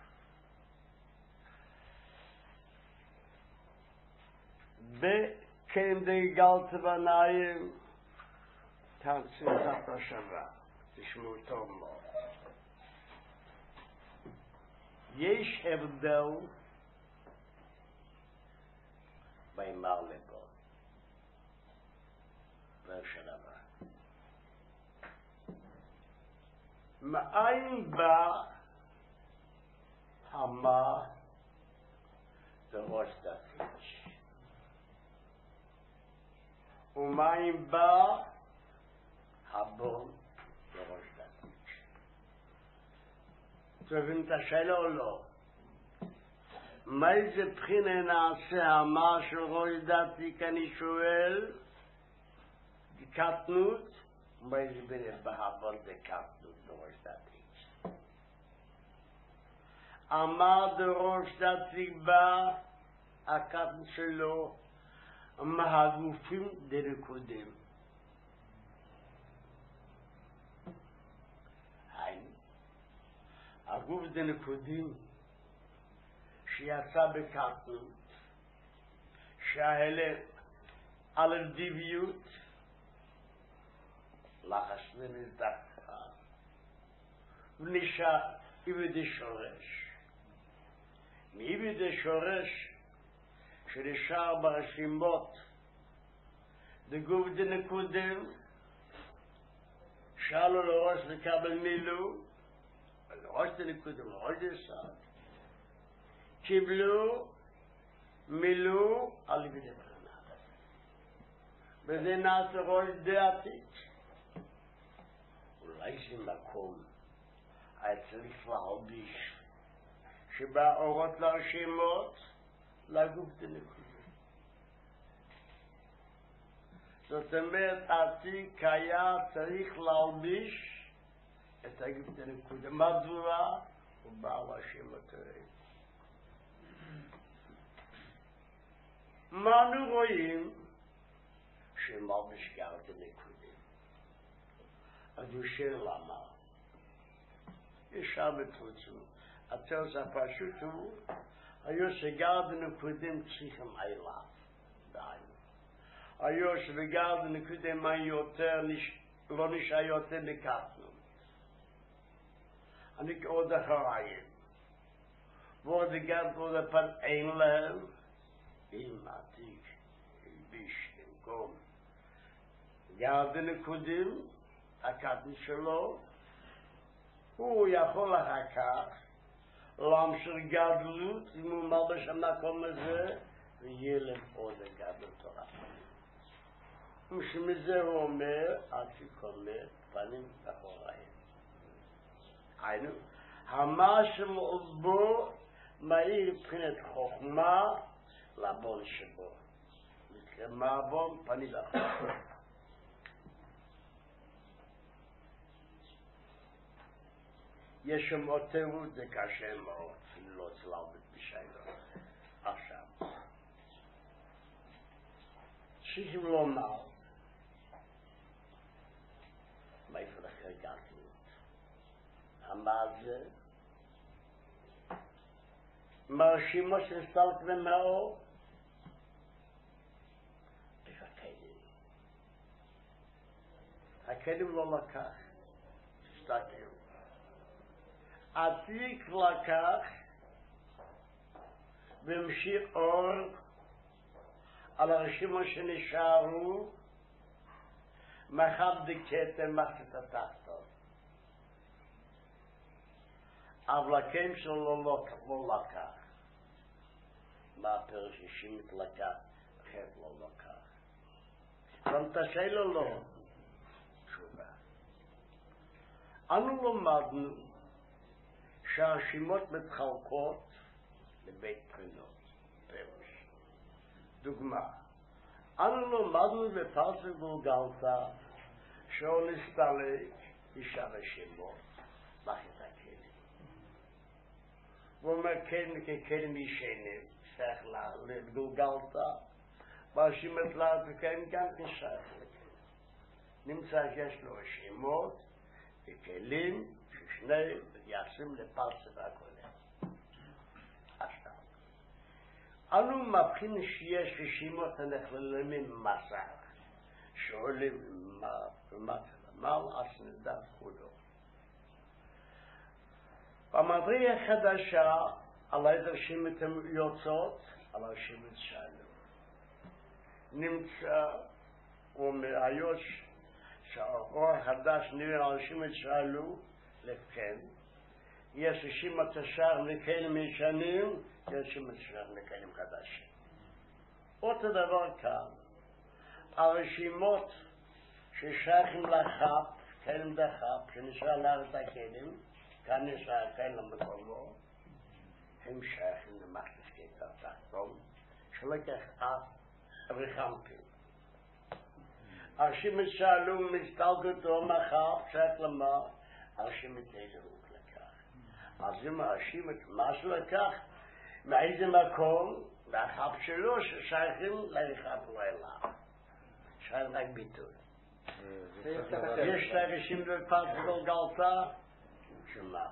בקנדי גלת בניים תנצית השווה. תשמעו טוב מאוד. יש הבדל בימר לבו. ורשל הבא. מאין בא המה דרוש דתיץ' ומאין בא הבון דרוש דתיץ'. תבין את השאלה או לא? מאיזה בחינה נעשה המה של ראש דתי כאני שואל? דקטנות? מאיזה בחינה בהבון דקטנות דרוש דתי? המה דרוש דתי בא הקטנות שלו מהגופים דרקודים. הגוף דרקודים שיצא בקטנות, שההלם על הדיביות, לחש ונזדקה, ונשאר איבדי שורש. מאיבדי שורש שנשאר ברשימות, דגוף דנקודם, שאלו לראש לקבל מילו, לראש דנקודם, לראש דסד, קיבלו, מילאו על ידי בחינה. וזה נעשה ראש דעתית. אולי זה מקום היה צריך להלביש שבא אורות לרשימות לגוף דנקודים. זאת אומרת, עתיק היה צריך להלביש את הגוף דנקודים. מדוע? הוא בא לרשימות האלה. מה אנו רואים? שמלביש גר דנקודים. אז הוא שואל למה? ישר בתרוצו. התרס הפשוט הוא, היו שגר דנקודים צריכים אליו. היו שגר דנקודים מה יותר, לא נשאר יותר בקטנות. אני עוד אחריים. ועוד גר עוד הפעם אין להם, אם עתיק, ביש, במקום. גר דנקודים, הקטן שלו, הוא יכול אחר כך להמשיך גדלות, אם הוא מלבש המקום הזה, ויהיה להם עוד גדלות תורה. ושמזה הוא אומר, עתיק אומר, פנים ואחוריים. היינו, המשם בו מאיר מבחינת חוכמה לבון שבו. מה בו? פנים ואחוריים. יש שם עוד תירוץ, זה קשה מאוד, אפילו לא צלבת בשאלה. עכשיו, צריכים לומר, מאיפה לכם הגעתי? המעזה, מרשימו שנסתלק במאור, איפה הכלים? הכלים לא לקח, תסתכלו. עתיק לקח והמשיך אור על הרשימו שנשארו מחב דקטר מחצת התחתון. אבל הקיים שלו לא לקח. מה הפרש ששימת לקח? אחרת לא לקח. גם תשאל לו לא. תשובה. אנו לומדנו שהרשימות מתחלקות לבית בחינות, פירוש. דוגמה, אנו לומדנו בפרשת גולגלתא שהוא נסתלק אישה רשימות, מחית הכלים. הוא אומר כן ככלים ישנים, שייך לגולגלתא, והרשימת לה וכן גם כשייך לכלים. נמצא שיש לו רשימות וכלים ששני יעשים לפרצה והכולל. עכשיו, אנו מבחין שיש רשימות הנכללים ממסך, שעולים מעל הסנדה כולו. במדרגה החדשה, על איזה רשימות יוצאות, על הרשימות שלנו. נמצא, ומהיוש, שהאור החדש נראה על רשימות שלנו, לכן, יש רשימת השאר לכלים ישנים, יש רשימת השאר לכלים חדשים. אותו דבר כאן, הרשימות ששייכים לחפ, כלים דחפ, שנשאר לארץ הכלים, כאן נשאר כלים למקומו, הם שייכים למחלקי תחתון, שלקח רחמפים. הרשימת שאלו מסתלקותו מחפ, שייך למה, הרשימת איזה הוא לקח. אז אם הרשימת משהו לקח, מאיזה מקום, והחפ שלו ששייכים לרחב לילה. שייך רק ביטוי. יש לה רשימת בפרשת גולגלתא, שמה?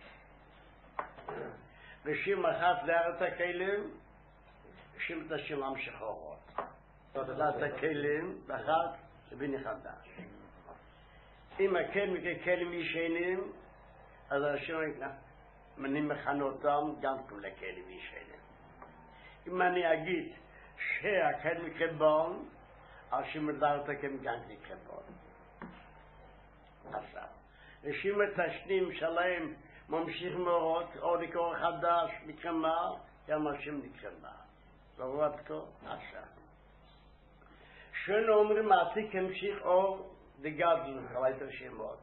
רשימת אחת לארץ הכלים, רשימת השלם שחורות. לארץ הכלים, ואחת לביני חדש. אם הכלים ככלים ישנים, אז אני מכנה אותם גם לכלים ישנים. אם אני אגיד שהכלים כבון, אז שמדרת כם גם כבון. עכשיו, רשימת השנים שלהם ממשיך מאורות, עוד אור חדש נקרמה, גם השם נקרמה. לא רואה כה? עכשיו. שנו אומרים, עתיק המשיך אור, דגדלו, חלית רשימות.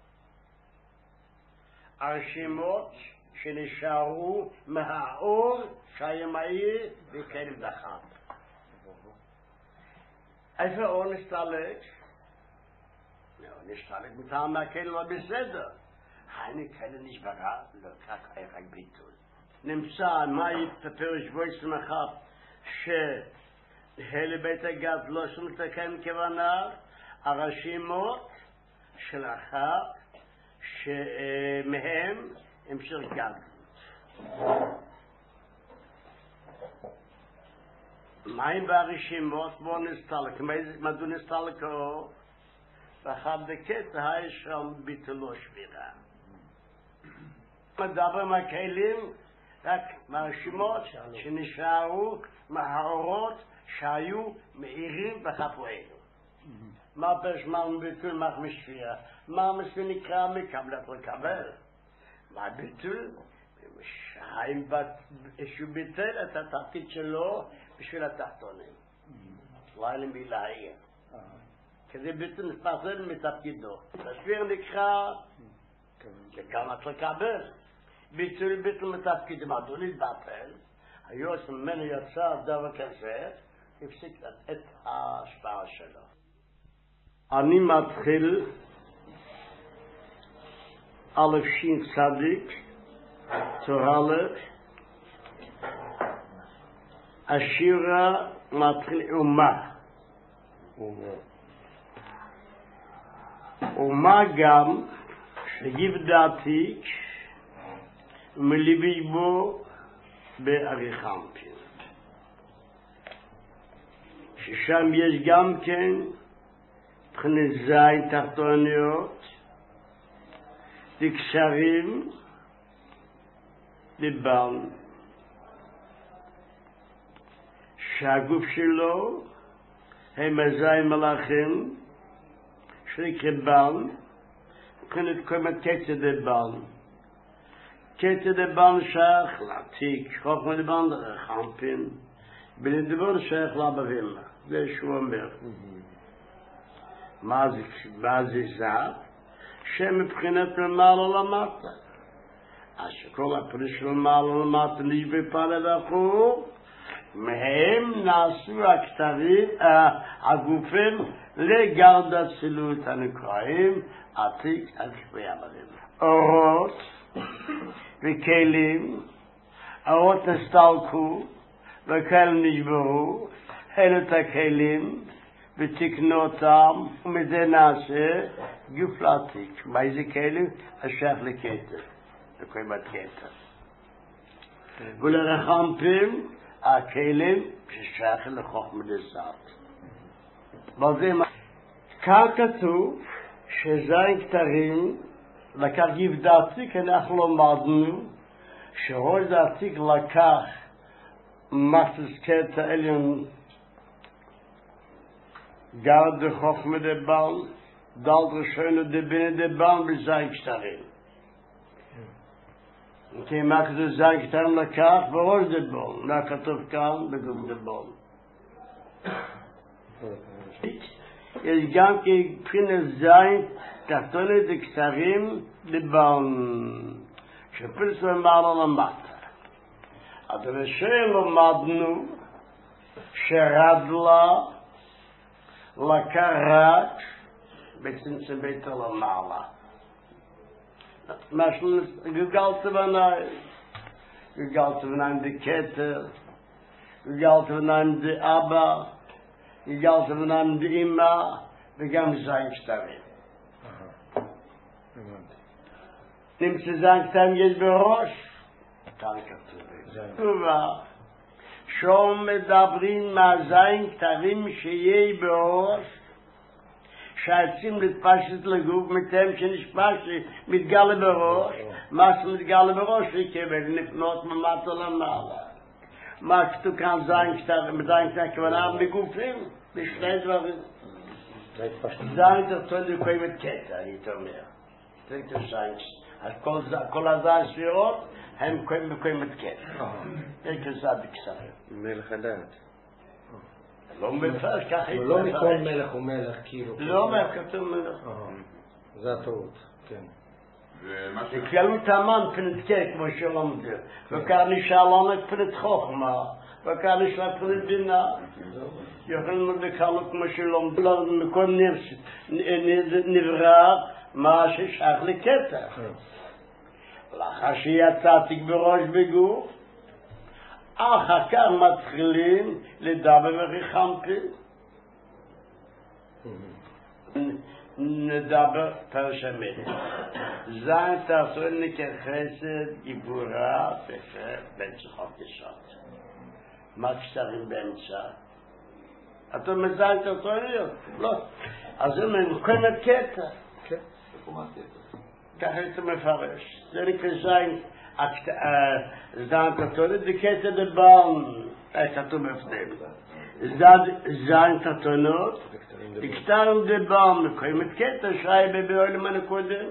הרשימות שנשארו מהאור שהיה מאיר וכלים דחת. איפה אור נסתלק? נסתלק מטעם מהכלים לא בסדר. אני כלים נשברה, לא כך איך ביטול. נמצא מהי פרש בויס מחף שהלי בית הגז לא שום תקן כוונה הרשימות של אחת שמהם המשך גז. מים והרשימות בו נסתלק, מדו נסתלקו? ואחד בקטע יש שם ביטולו שבירה. מדבר מהכלים רק מהרשימות שנשארו מהאורות שהיו מאירים וחפואלו. מה פרשמן ביטול מה משפיע? מה משפיע נקרא מקבלת לקבל? מה ביטול? שהוא ביטל את התפקיד שלו בשביל התחתונים. לילה מלהעיר. כדי ביטל מתפרסם מתפקידו. תשביר נקרא, וכמה לקבל. ביטול מתפקידים, אדוני התבטל, היועץ ממנו יצא דבר כזה, הפסיק את ההשפעה שלו. אני מתחיל א' שין צדיק, תורה השירה מתחיל אומה. אומה גם שגיב דעתיק ומליבי בו בעריכמפין. ששם יש גם כן מבחינת זין תחתוניות, דקשרים, לבן, שהגוף שלו הם הזין מלאכים, שנקרא בן, מבחינת קומת קצת דבן. קצת דבן שייך לעתיק, חוכמה דבן לרחמפין, בלדבן שייך לבבימה. זה שהוא אומר. מה זה זה? שמבחינת למעלה למטה. אז שכל הפריש למעלה למטה נשבי פעלה וכו', מהם נעשו הכתבים, הגופים, לגרד הצלות הנקראים, עתיק הכפי הבדים. אורות וכלים, אורות נסתלקו, וכלים נשברו, אלו את הכלים, ותקנו אותם, ומזה נעשה גוף לעתיק. מה זה כלים? השייך לכתר, לקוימת כתר. ולרחמפים, הכלים ששייך לחוכמה דזת. כאן כתוב שזין כתרים, לקח גיב דעתיק, אנחנו למדנו, שראש דעתיק לקח מסס כתר עליון, גרד חוכמה דבן, דלת ראשונה דבינה דבן בזין כתרים. כי מה כתוב זין כתרים לקח בראש דבן, מה כתוב כאן בגוף דבן. יש גם כבחינת זין תחתונה דקצרים דבן, שפרס למעלה למטה. אבל שלמדנו שרדלה לקח רק בצמצם ביתו למעלה. משל גגלת בניים דקטר, גגלת בניים דאבא, גגלת בניים דאמא, וגם זין כתרים. נמצא זין כתרים יש בראש, כאן כתוב. שום מדברים מהזין כתרים שיהיה בראש, שעצים להתפשט לגוף מתם שנשפש מתגלה בראש, מה שמתגלה בראש יקבל לפנות ממטה למעלה. מה כתוב כאן זין כתרים כוונה בגופים, בשני דברים. זין תרצון לקוים את קטע, היית אומר. זה כזין, כל הזין ספירות הם מקוים את קטע. זה כזה בקצרים. מלך הדעת. לא מפרש, ככה הוא לא מכל מלך הוא מלך, כאילו. לא מלך, כתוב מלך. זה הטעות, כן. וכללות המן פנת קט, כמו שלומדים. וכאן נשאר לנו פנת חוכמה, וכאן נשאר פנת בינה. יכולים לקלות כמו שלומדים, מכל נברא מה ששייך לקטע. לאחר שיצאתי בראש בגוף, אחר כך מתחילים לדבר ורחמפים. נדבר פרשמית. זין תעשון כחסד, גיבורה, בפר, בן צחוק ישות. מה קשרים באמצע? אתה מזין תעשוניות? לא. אז הם מקומת קטע. כן. ככה אתה מפרש. זה נקרא זין. זין תעשוניות וקטע דבן. כתוב בפנים. זין תעשוניות. דקטרים דבן, מקוימת קטע שי בבעולם הנקודם.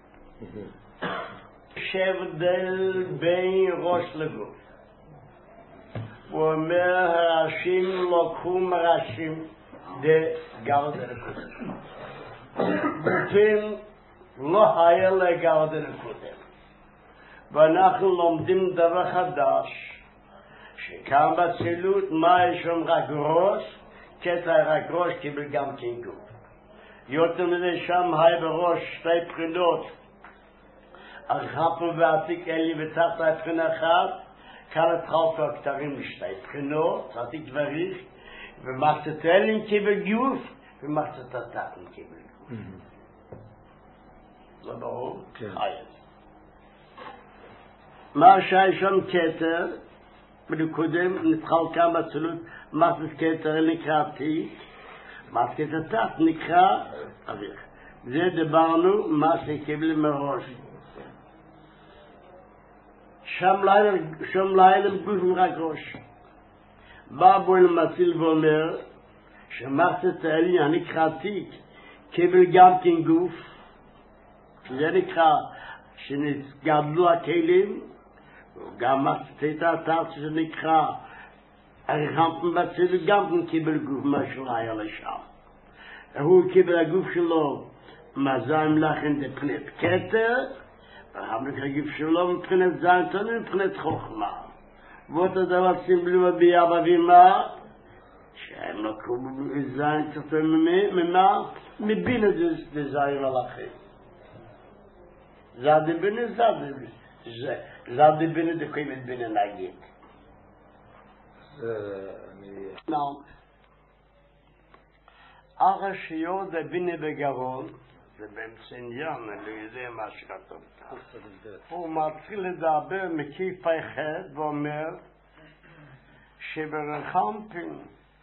שבדל בין ראש לגוף. הוא אומר, הראשים לוקחו מראשים. לגרד הנקודם. גופים לא היה לגרד הנקודם. ואנחנו לומדים דבר חדש, שכאן בצילות מה יש שם רק ראש, קטע רק ראש קיבל גם כן גוף. יותר מזה שם היה בראש שתי בחינות, הרחפנו ועתיק אלי ותחת הבחינה אחת, כאן התחלתו הכתרים לשתי בחינות, עתיק דבריך, ומחצת אלים קיבל גוף, ומחצת התחתן קיבל גוף. זה ברור? כן. מה שהיה שם כתר, בנקודם נתחל כאן בצילות, מחצת כתר נקרא עתיק, מחצת התחת נקרא אביך. זה דיברנו מה שקיבל מראש. שם לילה גוף רק ראש. בא בו אל מציל ואומר שמחצת העליון הנקרא עתיק קיבל גם כן גוף. זה נקרא שגדלו הכלים, גם מחצת התחת שנקרא הרחמתם בציל גם כן קיבל גוף משהו היה לשם. הוא קיבל הגוף שלו מזיים לכן דפנת כתר, והמלך הגוף שלו מבחינת זנתון ומבחינת חוכמה. ואותו דבר סימבלו ביאבא ואמא, שהם לקחו זנתון ממה? מבין את זה זיים הלכם. זד בינה זד בינה דקוימת בינה נגיד. הרשיות בינה בגרון, זה באמצע עניין, אני לא יודע מה שכתוב. הוא מתחיל לדבר מקיף אחד ואומר שברחמפין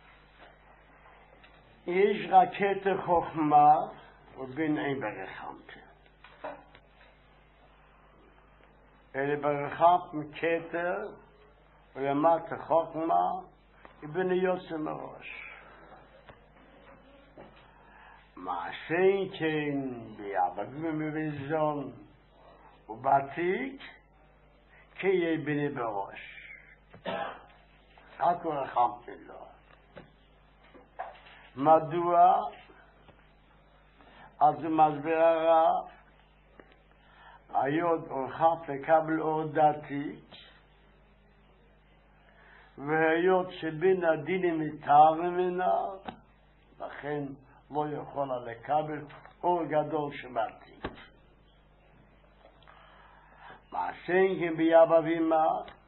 יש רק כתר חוכמה ובין אין ברחמפין. אלה ברחמפין כתר ולמטה חוכמה ובין יוצא מראש. מעשי כן ביעבדים מבזון ובעתיק כיהיה ביני בראש. רק הוא רחמתי לו. מדוע? אז הוא מסביר הרע היוד אורחת לקבל אור דעתיק והיות שבין הדינים מתאר ממנה לכן לא יכולה לקבל אור גדול שמעתיק. מעשי כן ביאבא ואמא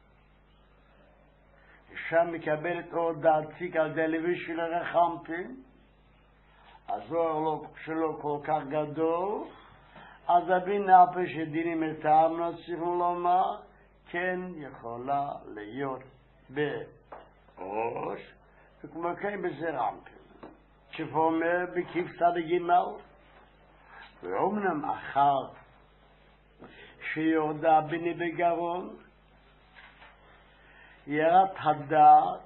שם מקבלת אור דעתיק על ידי לוי של הרחמפין, אז אור שלו כל כך גדול, אז הבינה פה שדינים מתאמנו צריכים לומר כן יכולה להיות בראש וכמו כן בזרמפין. שאומר בקיף צדיק ג' ואומנם אחר שיורדה ביני בגרון ירד הדעת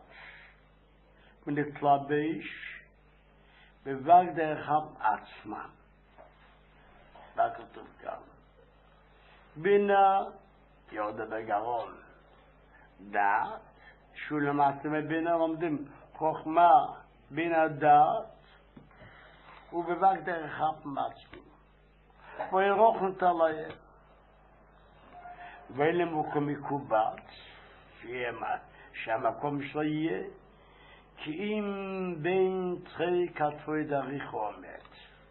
ונתלבש בבק דרכם עצמם. מה כתוב כאן? בינה יורדה בגרון דעת שהוא למעשה מבינה לומדים חוכמה בינה דעת ובבק דרכם עצמם. וירוכנת עליהם ואין למקום מקובץ שהמקום שלו יהיה כי אם בין תחי כתבוי דריך עומד.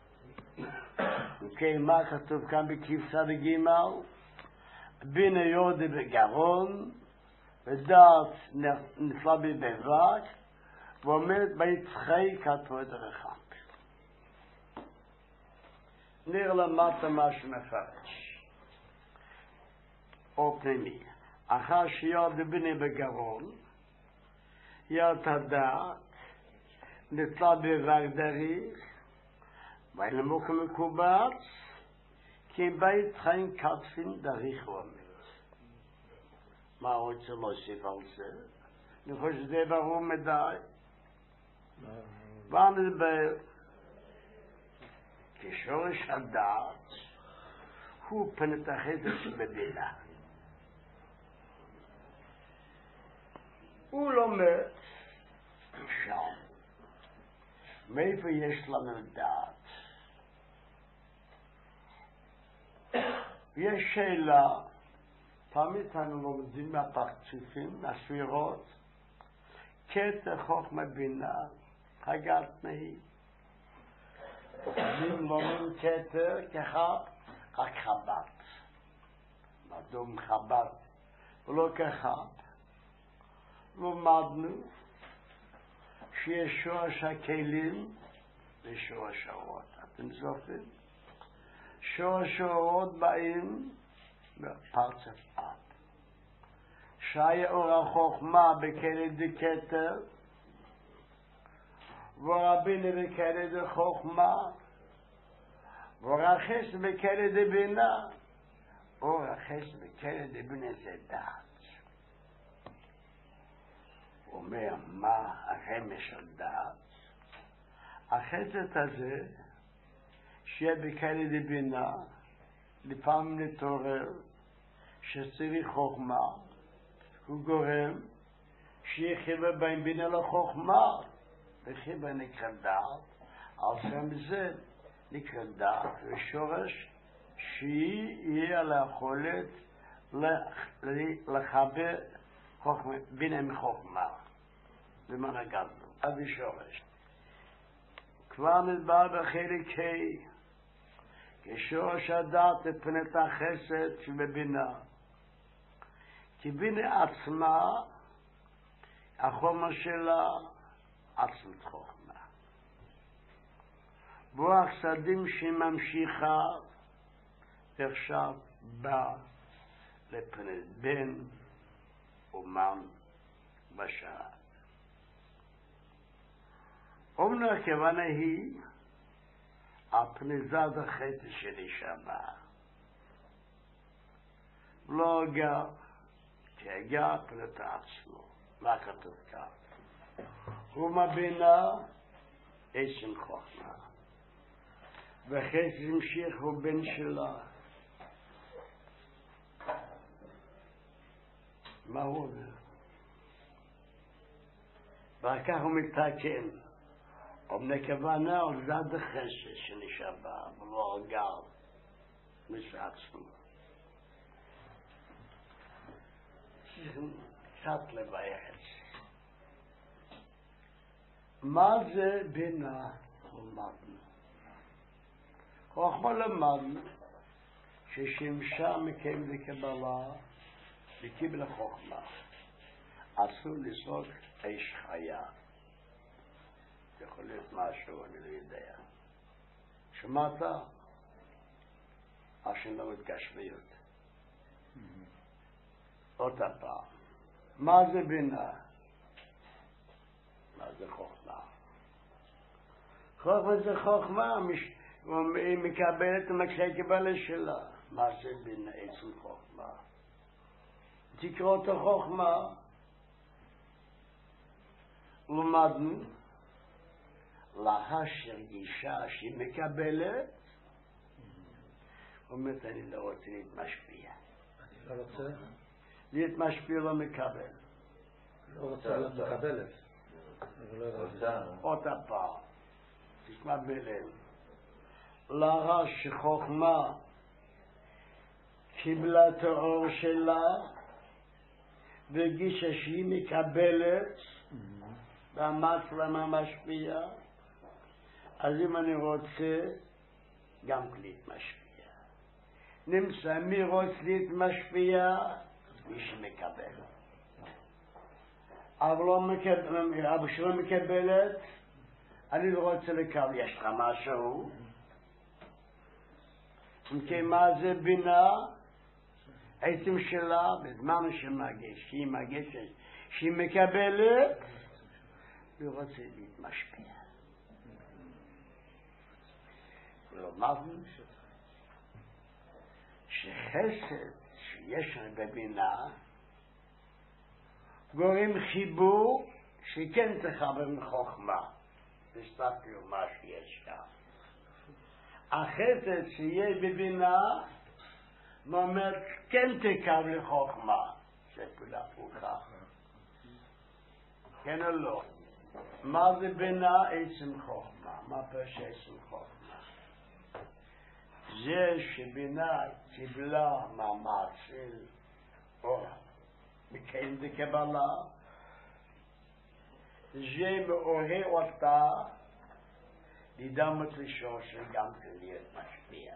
אוקיי, מה כתוב כאן בקיף צדיק ג' בינה יורדה בגרון ודעת נפלה בבק ועומד בין תחי כתבוי דריך. נראה למטה מה שמפרש או פנימי. אחר שירד ביני בגרון ירד הדעת נתלה בבק דריך ואין למקום מקובץ כי בית חיים כתפין דריך עומד. מה רוצה להוסיף על זה? אני חושב שזה ברור מדי. ונדבר כשורש הדעת הוא פנת החסד שבבינה. הוא לומד שם מאיפה יש לנו דעת? יש שאלה, תמיד אנו לומדים מהפרצופים, מהספירות, כתר חוכמה בינה, הגת נהי. אם לומדים כתר כחב, רק חב"ד. מדום חב"ד, ולא כחב. למדנו שיש שורש הכלים ושורש האורות. אתם זוכרים? שורש האורות באים בפרצוף אב. שהיה אור החוכמה בכלי דקטר, ורבינו בכלי דחוכמה, ורחס בכלי דבינה, ורחס בכלי דבינה זה דעת. הוא אומר, מה הרמז של דעת? החסד הזה, שיהיה בכלי דבינה, לפעמים נתעורר, שצריך חוכמה, הוא גורם שיהיה חיבה בין בינה לחוכמה, וחיבה נקרא דעת, על שם זה נקרא דעת, ושורש שיהיה על היכולת לחבר בינה מחוכמה, במה נגדנו, אבי שורש. כבר מדבר בחלק ה' כשורש הדעת לפנת החסד שבבינה. כי בינה עצמה, החומר שלה, עצמת חוכמה. רוח שדים שממשיכה, עכשיו בא לפנת בן אומן בשעה. אומנה הכוונה היא הפניזת החטא שלי שמה. לא גר, כי הגר פנת עצמו. מה כתוב כאן? הוא מבינה עצם חוכמה. וחטא המשיך הוא בן שלה. מה הוא אומר? וכך הוא מתקן. אומנה כוונה על זד החסד שנשאבה, ולא על גר מסעצמו. קצת לבאר את זה. מה זה בינה? למדנו. חוכמה למדנו ששימשה מקיים לקבלה וקיבל החוכמה. אסור לזרוק אש חיה. יכול להיות משהו, אני לא יודע. שמעת? השם לא מתגשמיות. עוד הפעם. מה זה בינה? מה זה חוכמה? חוכמה זה חוכמה, היא מקבלת את המקרה קבלה שלה. מה זה בינה? עצם חוכמה. תקרא את החוכמה. למדנו להשאר גישה שהיא מקבלת, אומרת אני לא רוצה להיות משפיע. אני לא רוצה? להיות משפיע לא מקבל. לא רוצה להיות מקבלת. עוד הפעם, תשמע בלב. להראה שחוכמה קיבלה את האור שלה והגישה שהיא מקבלת ואמרת למה משפיע, אז אם אני רוצה גם להיות משפיע. נמצא מי רוצה להיות משפיע? מי שמקבל. אבל שלא מקבלת, אני לא רוצה לקבל. יש לך משהו? אם מה זה בינה? עצם שלה בזמן שמגש, שהיא מגשת, שהיא מקבלת, היא רוצה להיות משפיע. ולומדנו שחסד שיש לנו בבינה גורם חיבור שכן תחבר מחוכמה. תסתכלו מה שיש כאן. החסד שיהיה בבינה ואומר כן תקבל לחוכמה. זה פעולה פרוחה. כן או לא? מה זה בינה? עצם חוכמה. מה פירוש עצם חוכמה? זה שבינה קיבלה מעמד של אור מכן דקבלה, זה מעורר אותה להידמות לשורש וגם להיות משפיע.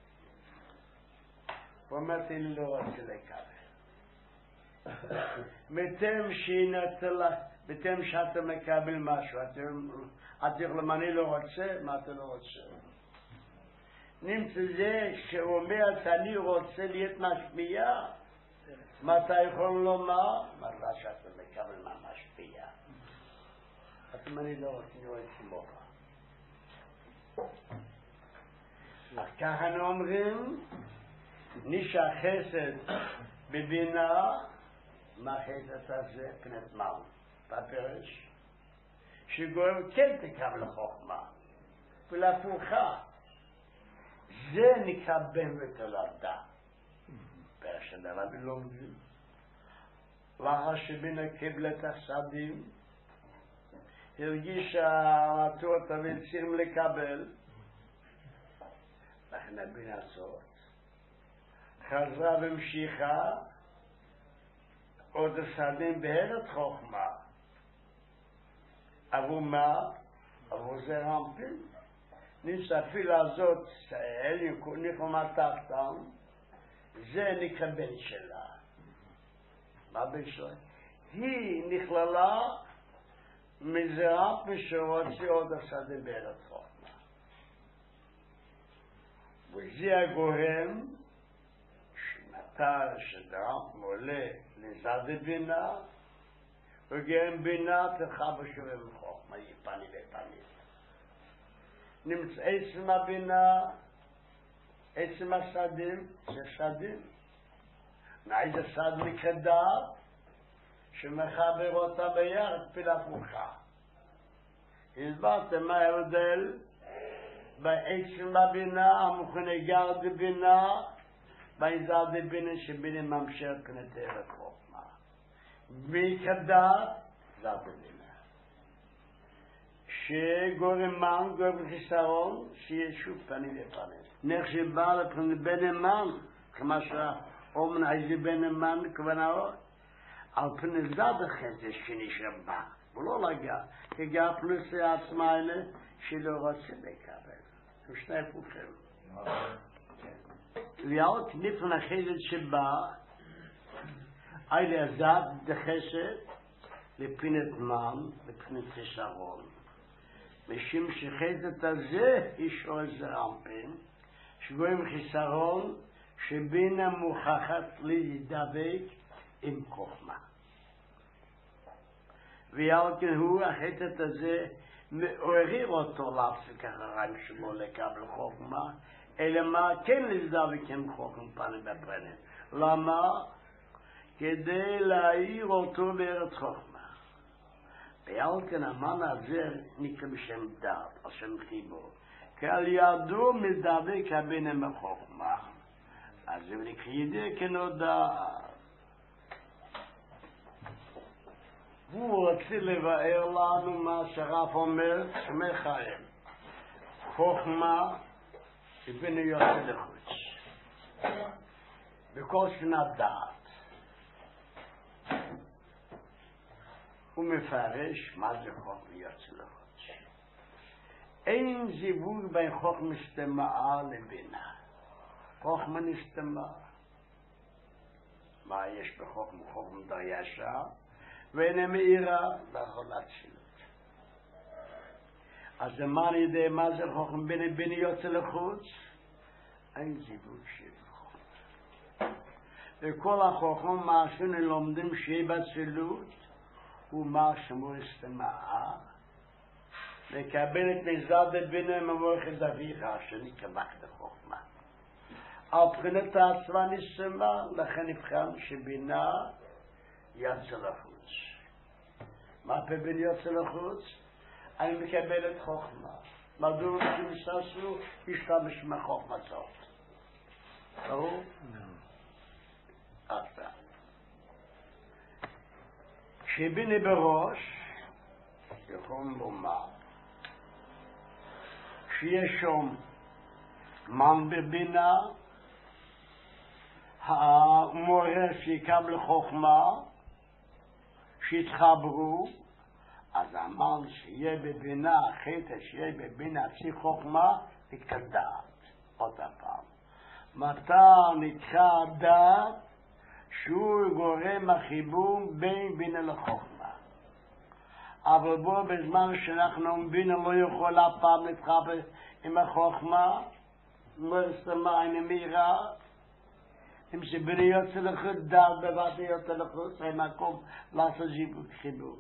הוא אומר לי לא רוצה לקבל. מתם שאתה מקבל משהו, אתה אומר אני לא רוצה, מה אתה לא רוצה? נמצא זה שהוא אומר שאני רוצה להיות משפיע, מה אתה יכול לומר? מה שאתה מקבל מהמשפיע. אתה אומר אני לא רוצה, אני רוצה מורה. אך ככה אומרים, נשא חסד בבינה, מה חסד הזה? פנת מן. בפירוש שגורם כן תקבל חוכמה ולהפוכה. זה נקרא בן ותולדה. פירוש הדבר בלומדים. לאחר שבינה קיבלה את החסדים, הרגישה התורה והצליחים לקבל, לכן הבינה הזאת חזרה והמשיכה עוד השדים בארץ חוכמה. עבור מה? עבור זה רמפים. נמצא התפילה הזאת, נכונה תחתם, זה נקרא בן שלה. מה בן שלה? היא נכללה מזרע משורצי עוד השדים בארץ חוכמה. וזה הגורם שמטר שדרם עולה לזד בינה, וגם בינה תלכה בשווה בחוכמה, יפני ופני. נמצא עצם הבינה, עצם השדים, זה שדים. נעיד השד מקדר, שמחבר אותה ביחד, תפילה הפוכה. הסברתם מה ההבדל בעצם הבינה, המוכנה גר בבינה, בעזר דבינה שבינה ממשר פנתי וחוכמה. מקדר, זר דבינה. שגורם מן, גורם חיסרון, שיהיה שוב פנים ופנים. נחשבה לפני בן אמן, כמו שאומן איזה בן אמן כוונאות, על פני זד החצי שנשרבה, ולא לגע, כגע פלוס העצמה האלה שלא רוצה לקבל. הם שני הפוכים. להיות נפן החסד שבא, אלה הזד דחסד, לפינת מן, לפינת חיסרון. משום שחסד הזה אישו זרמפין, שגויים חיסרון, שבינה מוכחת להידבק עם חוכמה. ועל כן הוא, החסד הזה, מעורר אותו להפסיק אחריים שלו לקבל חוכמה, אלא מה כן להידבק עם חוכמה פנים בפרנים. למה? כדי להעיר אותו בארץ חוכמה. ועל כן המן הזה נקרא בשם דעת, על שם חיבור. כי על ידו מדבק הבינה מחוכמה. אז זה נקרא ידע כנודע. הוא רוצה לבאר לנו מה שרף אומר, שמי חיים. חוכמה שבינה יוצא לחוץ. בכל שנת דעת. הוא מפרש מה זה חוכמה יוצא לחוץ. אין זיווג בין חוכמה סתמאה לבינה. חוכמה נסתמה. מה יש בחוכמה? חוכמה דיישה, ואינה מאירה לכל הצילות. אז מה אני יודע מה זה חוכמה בינה יוצא לחוץ? אין זיווג של חוכמה. וכל החוכמה מה שלומדים שיהיה בצילות, הוא מה שמו הסתמאה, לקבל את מזד בינה ממורכת אביך, שנקבח בחוכמה. על בחינת העצמה נסתמה, לכן נבחן שבינה יצא לחוץ. מה פה בינה יוצא לחוץ? אני מקבל את חוכמה. מדוע שמססו ישתמש מחוכמה זאת. ברור? עכשיו. שבינה בראש, יכולים לומר שיש שם מן בבינה, המורה שיקבל חוכמה, שיתחברו, אז המן שיהיה בבינה, חטא שיהיה בבינה, צי חוכמה, תקדעת. עוד הפעם. מתי נקרא דעת? שהוא גורם החיבור בין בינה לחוכמה. אבל בו בזמן שאנחנו בינה לא יכולה פעם להתחבר עם החוכמה, לא יסתמה אין מהירה, אם שבינה יוצא לחוץ דעת בבת יוצא לחוץ, אין מקום לעשות חיבור.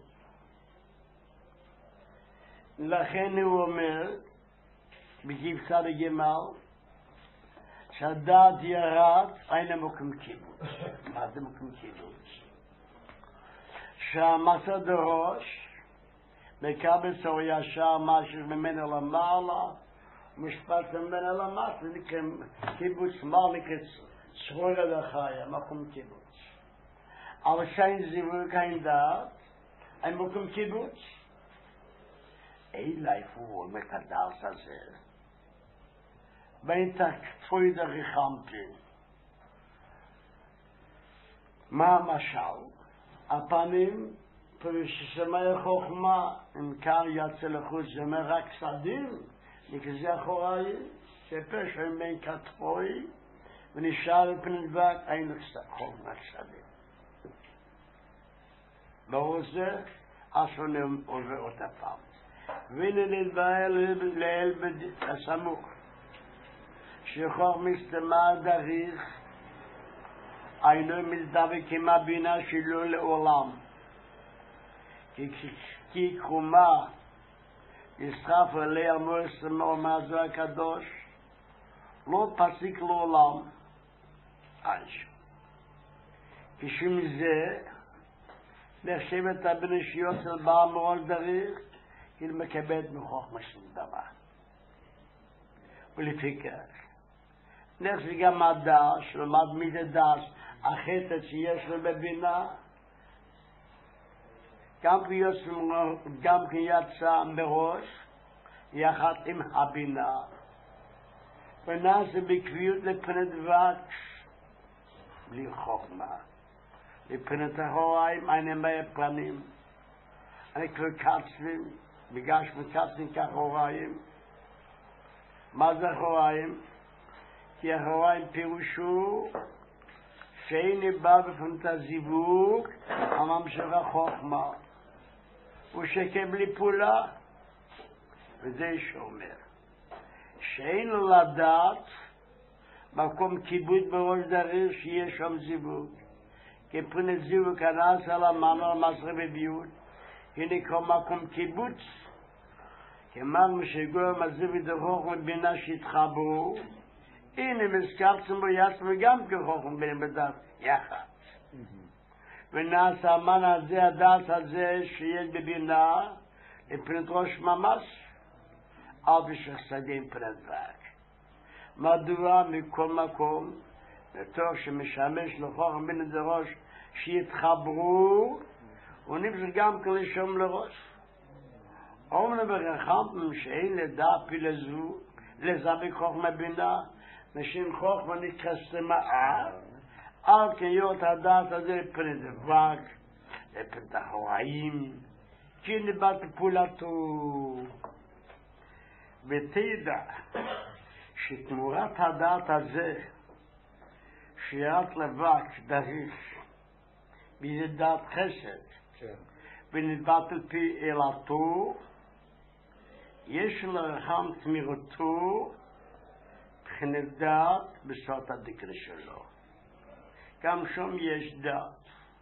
לכן הוא אומר, בגבצה בגמל, שהדעת ירד, אין מוקם קיבוץ. מה זה מוקם קיבוץ? שהמסד הראש, מקבץ או ישר משהו ממנו למעלה, משפט ממנו למטה, זה נקרא קיבוץ מלכת צרורה לחיה, מקום קיבוץ. אבל שאין זיווג, אין דעת, אין מוקם קיבוץ. אין איפה הוא אומר כדעת הזה. בין תקפוי דריחמפין. מה המשל? הפנים, פרשסמי חוכמה, אם כאן יצא לחוץ, זה אומר רק סדים, נקזה אחורי, שפשע בין כתפוי, ונשאר בפני דבק, אין חוכמה סדים. ברור זה, אסון עובר אותה פעם. והנה נדבר לאל הסמוך. שחור מסתמה דריך, אינו מזדווה כמה בינה שלו לעולם. כי קרומה נסחף עליה מוסר מהזו הקדוש, לא פסיק לעולם. כשם זה, נחשבת הבנשיות של בעל מרול דריך, היא מקבלת מחוכמה של דבר. ולפיכך, נחשב גם הדעת, שלמד מידי דעת, החטא שיש לו בבינה, גם כי יצא מראש, יחד עם הבינה, ונעשה בקביעות לפני דבק, בלי חוכמה. לפני תחוריים, אני מאה פנים, אני כבר קצבים, בגלל שקצבים כחוריים. מה זה אחוריים? כי אחוריים פירושו שאין בא בפנות הזיווג הממשך החוכמה ושכן בלי פעולה, וזה שאומר שאין לו לדעת מקום כיבוד בראש דריר שיש שם זיווג, כי פרנת זיווג כנס על המאמר מסר בביוד, הנה נקרא מקום קיבוץ, כמאן שגורם הזיווג דחוכמה בינה שהתחברו, הנה מזכרתם בו יעצמו גם כחוכמה בין בדעת יחד. ונעשה המן הזה, הדעת הזה שיש בבינה, לפרנת ראש ממש, אל בשחסדים פרנת דבק. מדוע מכל מקום, בתוך שמשמש לחוכמה בין את ראש שהתחברו, ונמשך גם כלשום לראש. אומרים ברחמתם שאין לדעת פילזו, לזבק חוכמה בינה, משם חוכמה נקרסמה, על כיות הדעת הזה פני דבק, לפני תחוריים, כי נבט פעולתו. ותדע שתמורת הדעת הזה, שירת לבק דריך, בידי דעת חסד, ונדבט על פי אלתו, יש לרחם תמירתו, מבחינת דעת בסוד הדקרה שלו. גם שם יש דעת.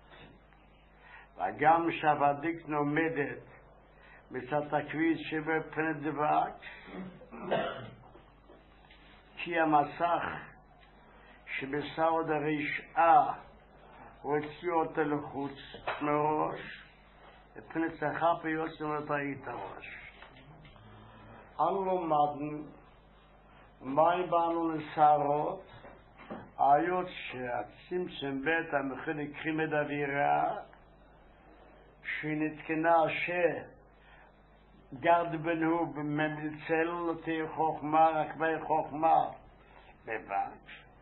וגם שהוודיקת נעמדת בסוד הכביד שבבחינת דבק, כי המסך שבסוד הרשעה הוציאו אותו לחוץ מראש, מבחינת שכר ויוצא לתאית הראש. אנו לומדנו מים באנו לסערות, היות שהצמצם בית המכין קרימד אווירה, שנתקנה גרד בנו בממצל אותי חוכמה, רק בי חוכמה בבק.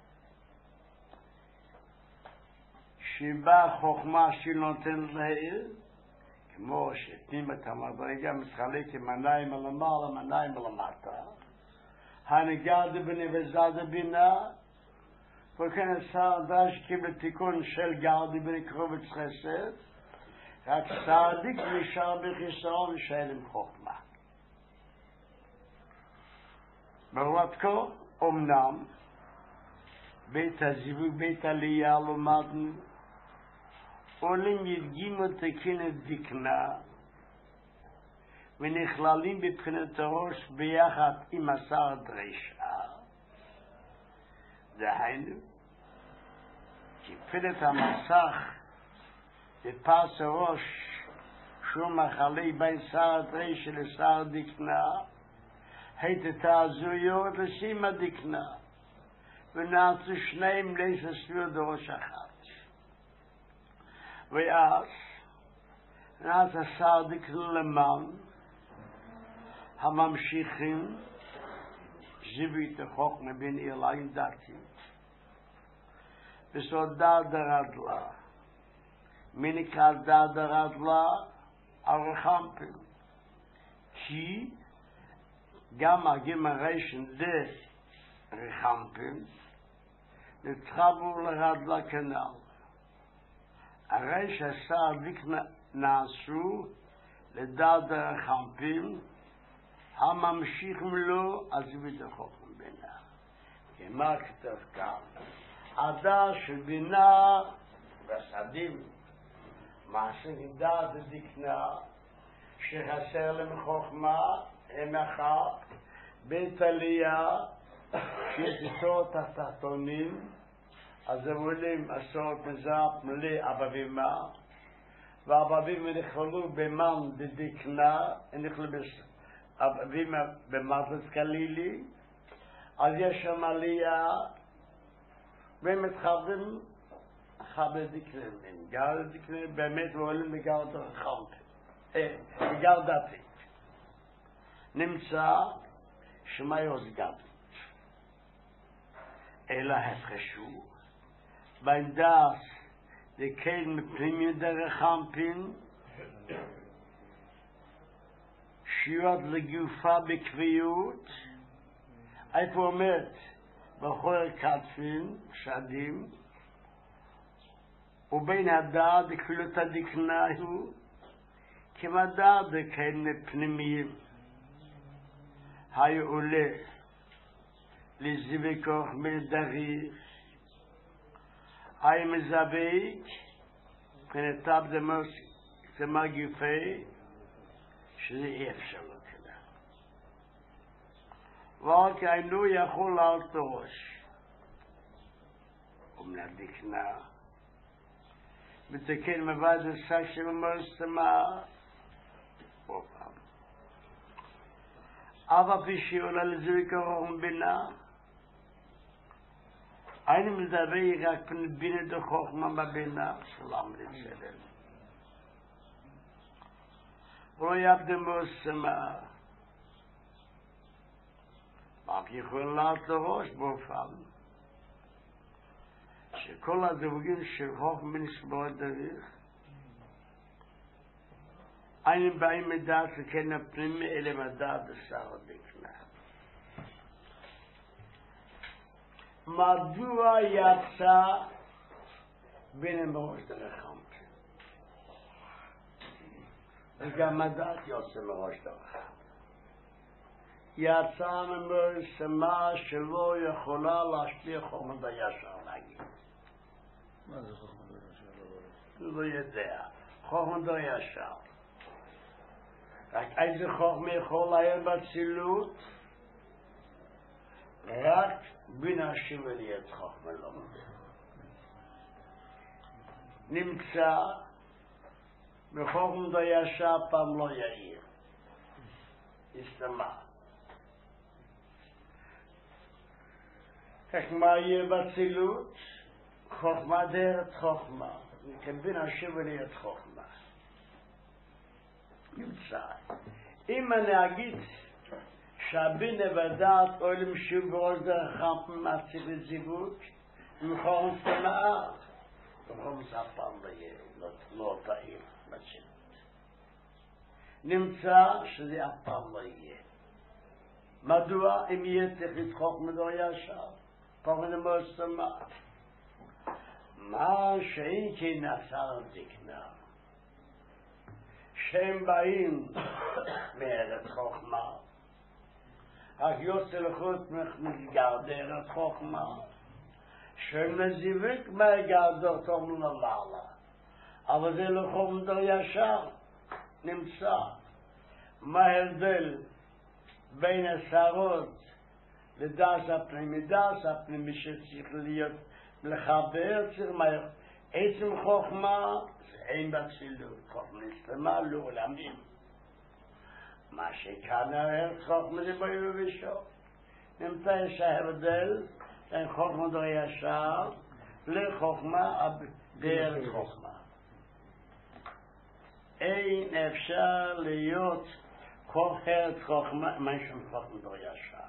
שבא חוכמה שנותן להעיר, כמו שתים את המדרגה מתחלק עם עיניים למעלה, עיניים למטה. הנגרד בני וזד בינה, וכן השר דרש קיבל תיקון של גרד בני קרובץ חסד, רק צדיק נשאר בחיסרון של עם חוכמה. ברואתקו, אמנם, בית הזיווג, בית עלייה, למדנו, עולים ידגימו תקינת דקנה, ונכללים בבחינת הראש ביחד עם השר דרשה. דהיינו, כפילת המסך בפס הראש שהוא מחלי בין שר דרשה לשר דקנה, הייתה הזויות לשימה דקנה, ונעשו שניהם לסספיר דרוש אחת. ואז נעשה שר דקנה למען הממשיכים זיווית החוכמה בין איליים דתי וסוד דרדלה מנקרא דרדלה הרחמפים כי גם הגמרשן רחמפים נתחברו לרדלה כנל הרי שהשר דקנה נעשו לדרדר הרחמפים הממשיכים לו הזיווית החוכמה בינה. כמה כתב כאן? עדה של בינה וסדים מעשים דעת דקנה שחסר להם חוכמה הם אחת בית עלייה שיש עשרות התחתונים אז הם עולים עשרות מזרח מלא אבבימה והאבבימה נכללו במן דקנה הם נכללו אבבימה במזלת כלילי אז יש שם עלייה והם מתחברים חבר דקנה גר דקנה באמת ועולים בגר דרחמת בגר דתית נמצא שמי הוסגת אלא הפרשו בין דס דקל מפנימי דרחמפין שיועד לגופה בקביעות איפה אומרת בכל קצפין שדים ובין הדעת דקלות הדקנה הוא כמדעת דקל מפנימיים היו עולה לזיווי כוח מלדריך היו מזבק מבחינתיו זה מגופי שזה אי אפשר לו כדה ועל כאינו יכול על תורש ומנדקנה מתקן מבד עשה של מוסתמה אופם אבל פי עולה לזיווי כוח בינה אני מדבר רק בינה דחוכמה בבינה סלם לצלם ולא יבדה מוסמה רק יכול לעלות לראש באופן שכל הדבוגים של חוכמה נסבור דרך היינו באים מדעת לכן הפנימי אלה מדעת בשר הדקנה מדוע יצא בין המראש דרחם וגם מדעת יוצא מראש דרחם יצא ממרסמה שלא יכולה להשפיע חוכמה בישר להגיד מה זה חוכמה בישר? לא יודע חוכמה בישר רק איזה חוכמה יכול להעיר בצילות רק בין השם וליד חוכמה לא נמצא בחוכמה בישר פעם לא יעיר הסתמה איך מה יהיה בצילות חוכמה דרך חוכמה בין השם וליד חוכמה נמצא אם אני אגיד שהבינה ודעת עולם שוב בראש דרך חמפן מעציב לזיווג, ומחורם סמאר, ומחורם ספם לא תאים בצ'לת. נמצא שזה אף פעם לא יהיה. מדוע אם יהיה צריך לדחוק מדור ישר? פעם נמוד סמאר. מה שאין כי נעשר זקנה, שהם באים מארץ חוכמה, אך יוצא לחוץ מסגר דרך חוכמה, שהם נזיבק מהגרדות תום למעלה, אבל זה לחום דור ישר נמצא. מה ההבדל בין השערות לדעת הפנימי? דעת הפנימי שצריך להיות לחבר, צריך מהר. עצם חוכמה זה אין בצילות, חוכמה נסתמה לעולמים. מה שכאן הארץ חוכמה זה ביום ובשור. נמצא יש ההבדל בין חוכמה דור ישר לחוכמה בארץ חוכמה. אין אפשר להיות כל ארץ חוכמה, משהו חוכמה דור ישר.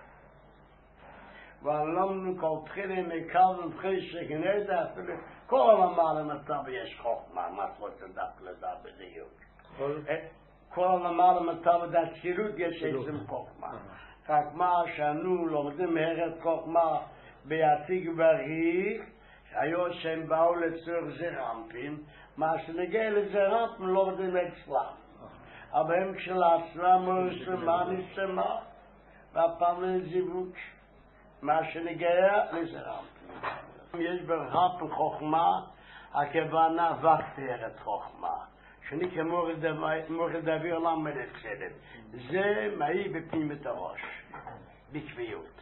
ולמדנו כל תחילים מקל ומתחיל שכנראה אפילו כל המעלה מצב יש חוכמה, מה צריך לדע בדיוק. כל המעלה מצב דצילות יש עצם חוכמה. רק מה שאנו לומדים מארץ חוכמה ביציג ובריא, היו שהם באו לצורך זרמפים, מה שנגיע לזרמפים לא יודעים אצלם. אבל הם כשלעצמם עושים מה נשמה, והפעם לזיווג. מה שנגיע לזרמפים. יש ברהפן חוכמה, הכוונה וקט ארץ חוכמה. שאני כמורד אוויר למד אצלם. זה מעי בפנימית הראש, בקביעות.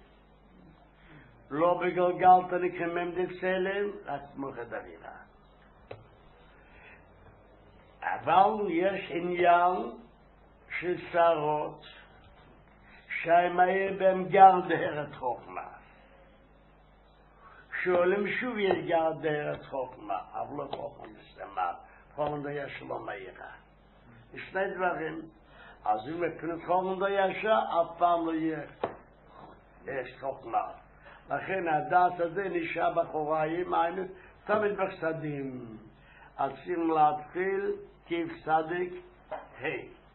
לא בגלגלת נקרמם דצלם, רק מורד אווירה. אבל יש עניין של שרות, שהמאיר בהם גר דהרת חוכמה. שעולם שוב יש גר דהרת חוכמה, אבל לא חוכמה נסתמה, חוכמה דו יש לא מאירה. יש שני דברים, אז אם מבחינת חוכמה דו ישר, אף פעם לא יהיה חוכמה. לכן הדעת הזה נשאר בחוריים, היינו תמיד בחסדים. אז צריכים להתחיל כיף צדיק, היי.